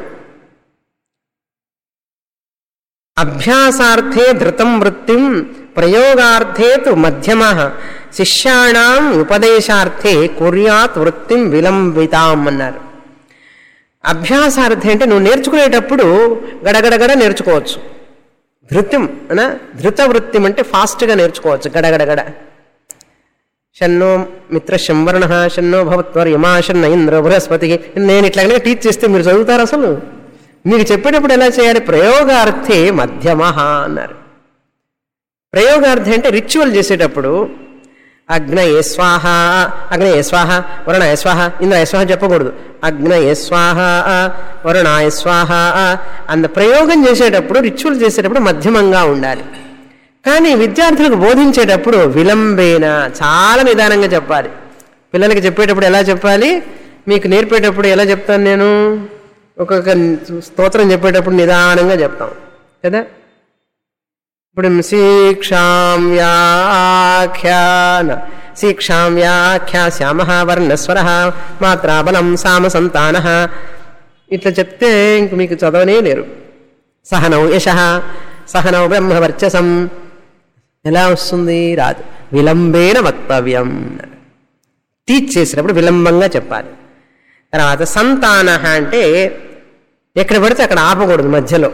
Speaker 1: అభ్యాసార్థే ధృతం వృత్తిం ప్రయోగార్థే తు మధ్యమ శిష్యాణం ఉపదేశార్థే కుర్యాత్ వృత్తిం విలంబితాం అన్నారు. అభ్యాసార్థే అంటే నువ్వు నేర్చుకునేటప్పుడు గడగడగడ నేర్చుకోవచ్చు. ధృత్యం అనా ధృత వృత్తిం అంటే ఫాస్ట్గా నేర్చుకోవచ్చు, గడగడగడ. షన్నో మిత్ర శంవర్ణ షన్నో భవత్వర్ యమా షన్న ఇంద్ర బృహస్పతికి. నేను ఇట్లాగనే టీచ్ చేస్తే మీరు చదువుతారు? అసలు మీకు చెప్పేటప్పుడు ఎలా చేయాలి? ప్రయోగార్థే మధ్యమ అన్నారు. ప్రయోగార్థం అంటే రిచువల్ చేసేటప్పుడు అగ్నయే స్వాహ, అగ్నయే స్వాహ, వరుణాయ స్వాహ, ఇంద్రాయ స్వాహ చెప్పకూడదు. అగ్నయే స్వాహ, వరుణాయ స్వాహ. అంత ప్రయోగం చేసేటప్పుడు, రిచువల్ చేసేటప్పుడు మధ్యమంగా ఉండాలి. కానీ విద్యార్థులకు బోధించేటప్పుడు విలంబేన, చాలా నిదానంగా చెప్పాలి. పిల్లలకి చెప్పేటప్పుడు ఎలా చెప్పాలి? మీకు నేర్పేటప్పుడు ఎలా చెప్తాను నేను? ఒక్కొక్క స్తోత్రం చెప్పేటప్పుడు నిదానంగా చెప్తాం కదా. ఇప్పుడు శిక్షాం వ్యాఖ్యాన శిక్షాం వ్యాఖ్యాస్యామ వర్ణస్వర మాత్రాబలం సామ సంతాన. ఇట్లా చెప్తే ఇంక మీకు చదవనే లేరు. సహనౌ యశః సహనౌ బ్రహ్మవర్చసం ఎలా వస్తుంది? రాదు. విలంబేన వక్తవ్యం. టీచ్ చేసినప్పుడు విలంబంగా చెప్పాలి. తర్వాత సంతాన అంటే ఎక్కడ పడితే అక్కడ ఆపకూడదు, మధ్యలో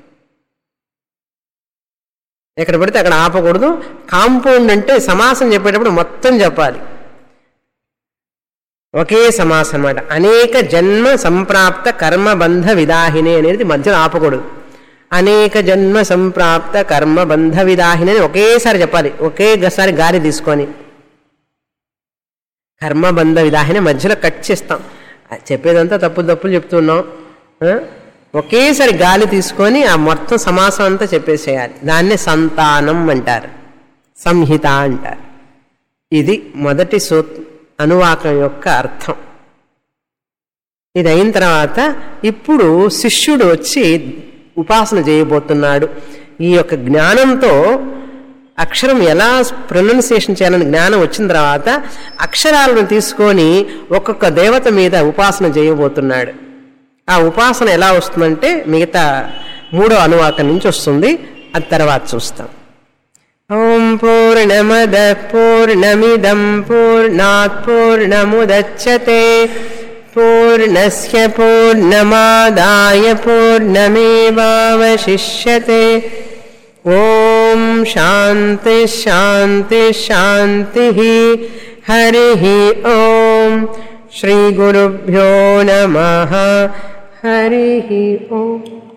Speaker 1: ఎక్కడ పడితే అక్కడ ఆపకూడదు. కాంపౌండ్ అంటే సమాసం చెప్పేటప్పుడు మొత్తం చెప్పాలి, ఒకే సమాసం అన్నమాట. అనేక జన్మ సంప్రాప్త కర్మబంధ విదాహిని అనేది మధ్యలో ఆపకూడదు. అనేక జన్మ సంప్రాప్త కర్మబంధ విదాహిని అని ఒకేసారి చెప్పాలి, ఒకేసారి గాలి తీసుకొని. కర్మబంధ విదాహిని మధ్యలో కట్ చేస్తాం. చెప్పేదంతా తప్పులు తప్పులు చెప్తున్నాం. ఒకేసారి గాలి తీసుకొని ఆ మొత్తం సమాసం అంతా చెప్పేసేయాలి. దాన్నే సంతానం అంటారు, సంహిత అంటారు. ఇది మొదటి సో అనువాకం యొక్క అర్థం. ఇది అయిన తర్వాత ఇప్పుడు శిష్యుడు వచ్చి ఉపాసన చేయబోతున్నాడు. ఈ యొక్క జ్ఞానంతో అక్షరం ఎలా ప్రొనౌన్సియేషన్ చేయాలని జ్ఞానం వచ్చిన తర్వాత అక్షరాలను తీసుకొని ఒక్కొక్క దేవత మీద ఉపాసన చేయబోతున్నాడు. ఆ ఉపాసన ఎలా వస్తుందంటే మిగతా మూడో అనువాకం నుంచి వస్తుంది, అది తర్వాత చూస్తాం. ఓం పూర్ణమద పూర్ణమిదం పూర్ణాత్ పూర్ణముదచ్యతే పూర్ణస్య పూర్ణమాదాయ పూర్ణమేవావశిష్యతే. ఓం శాంతి శాంతి శాంతి. హరి ఓం. శ్రీ గురుభ్యో నమః. హరి ఓం.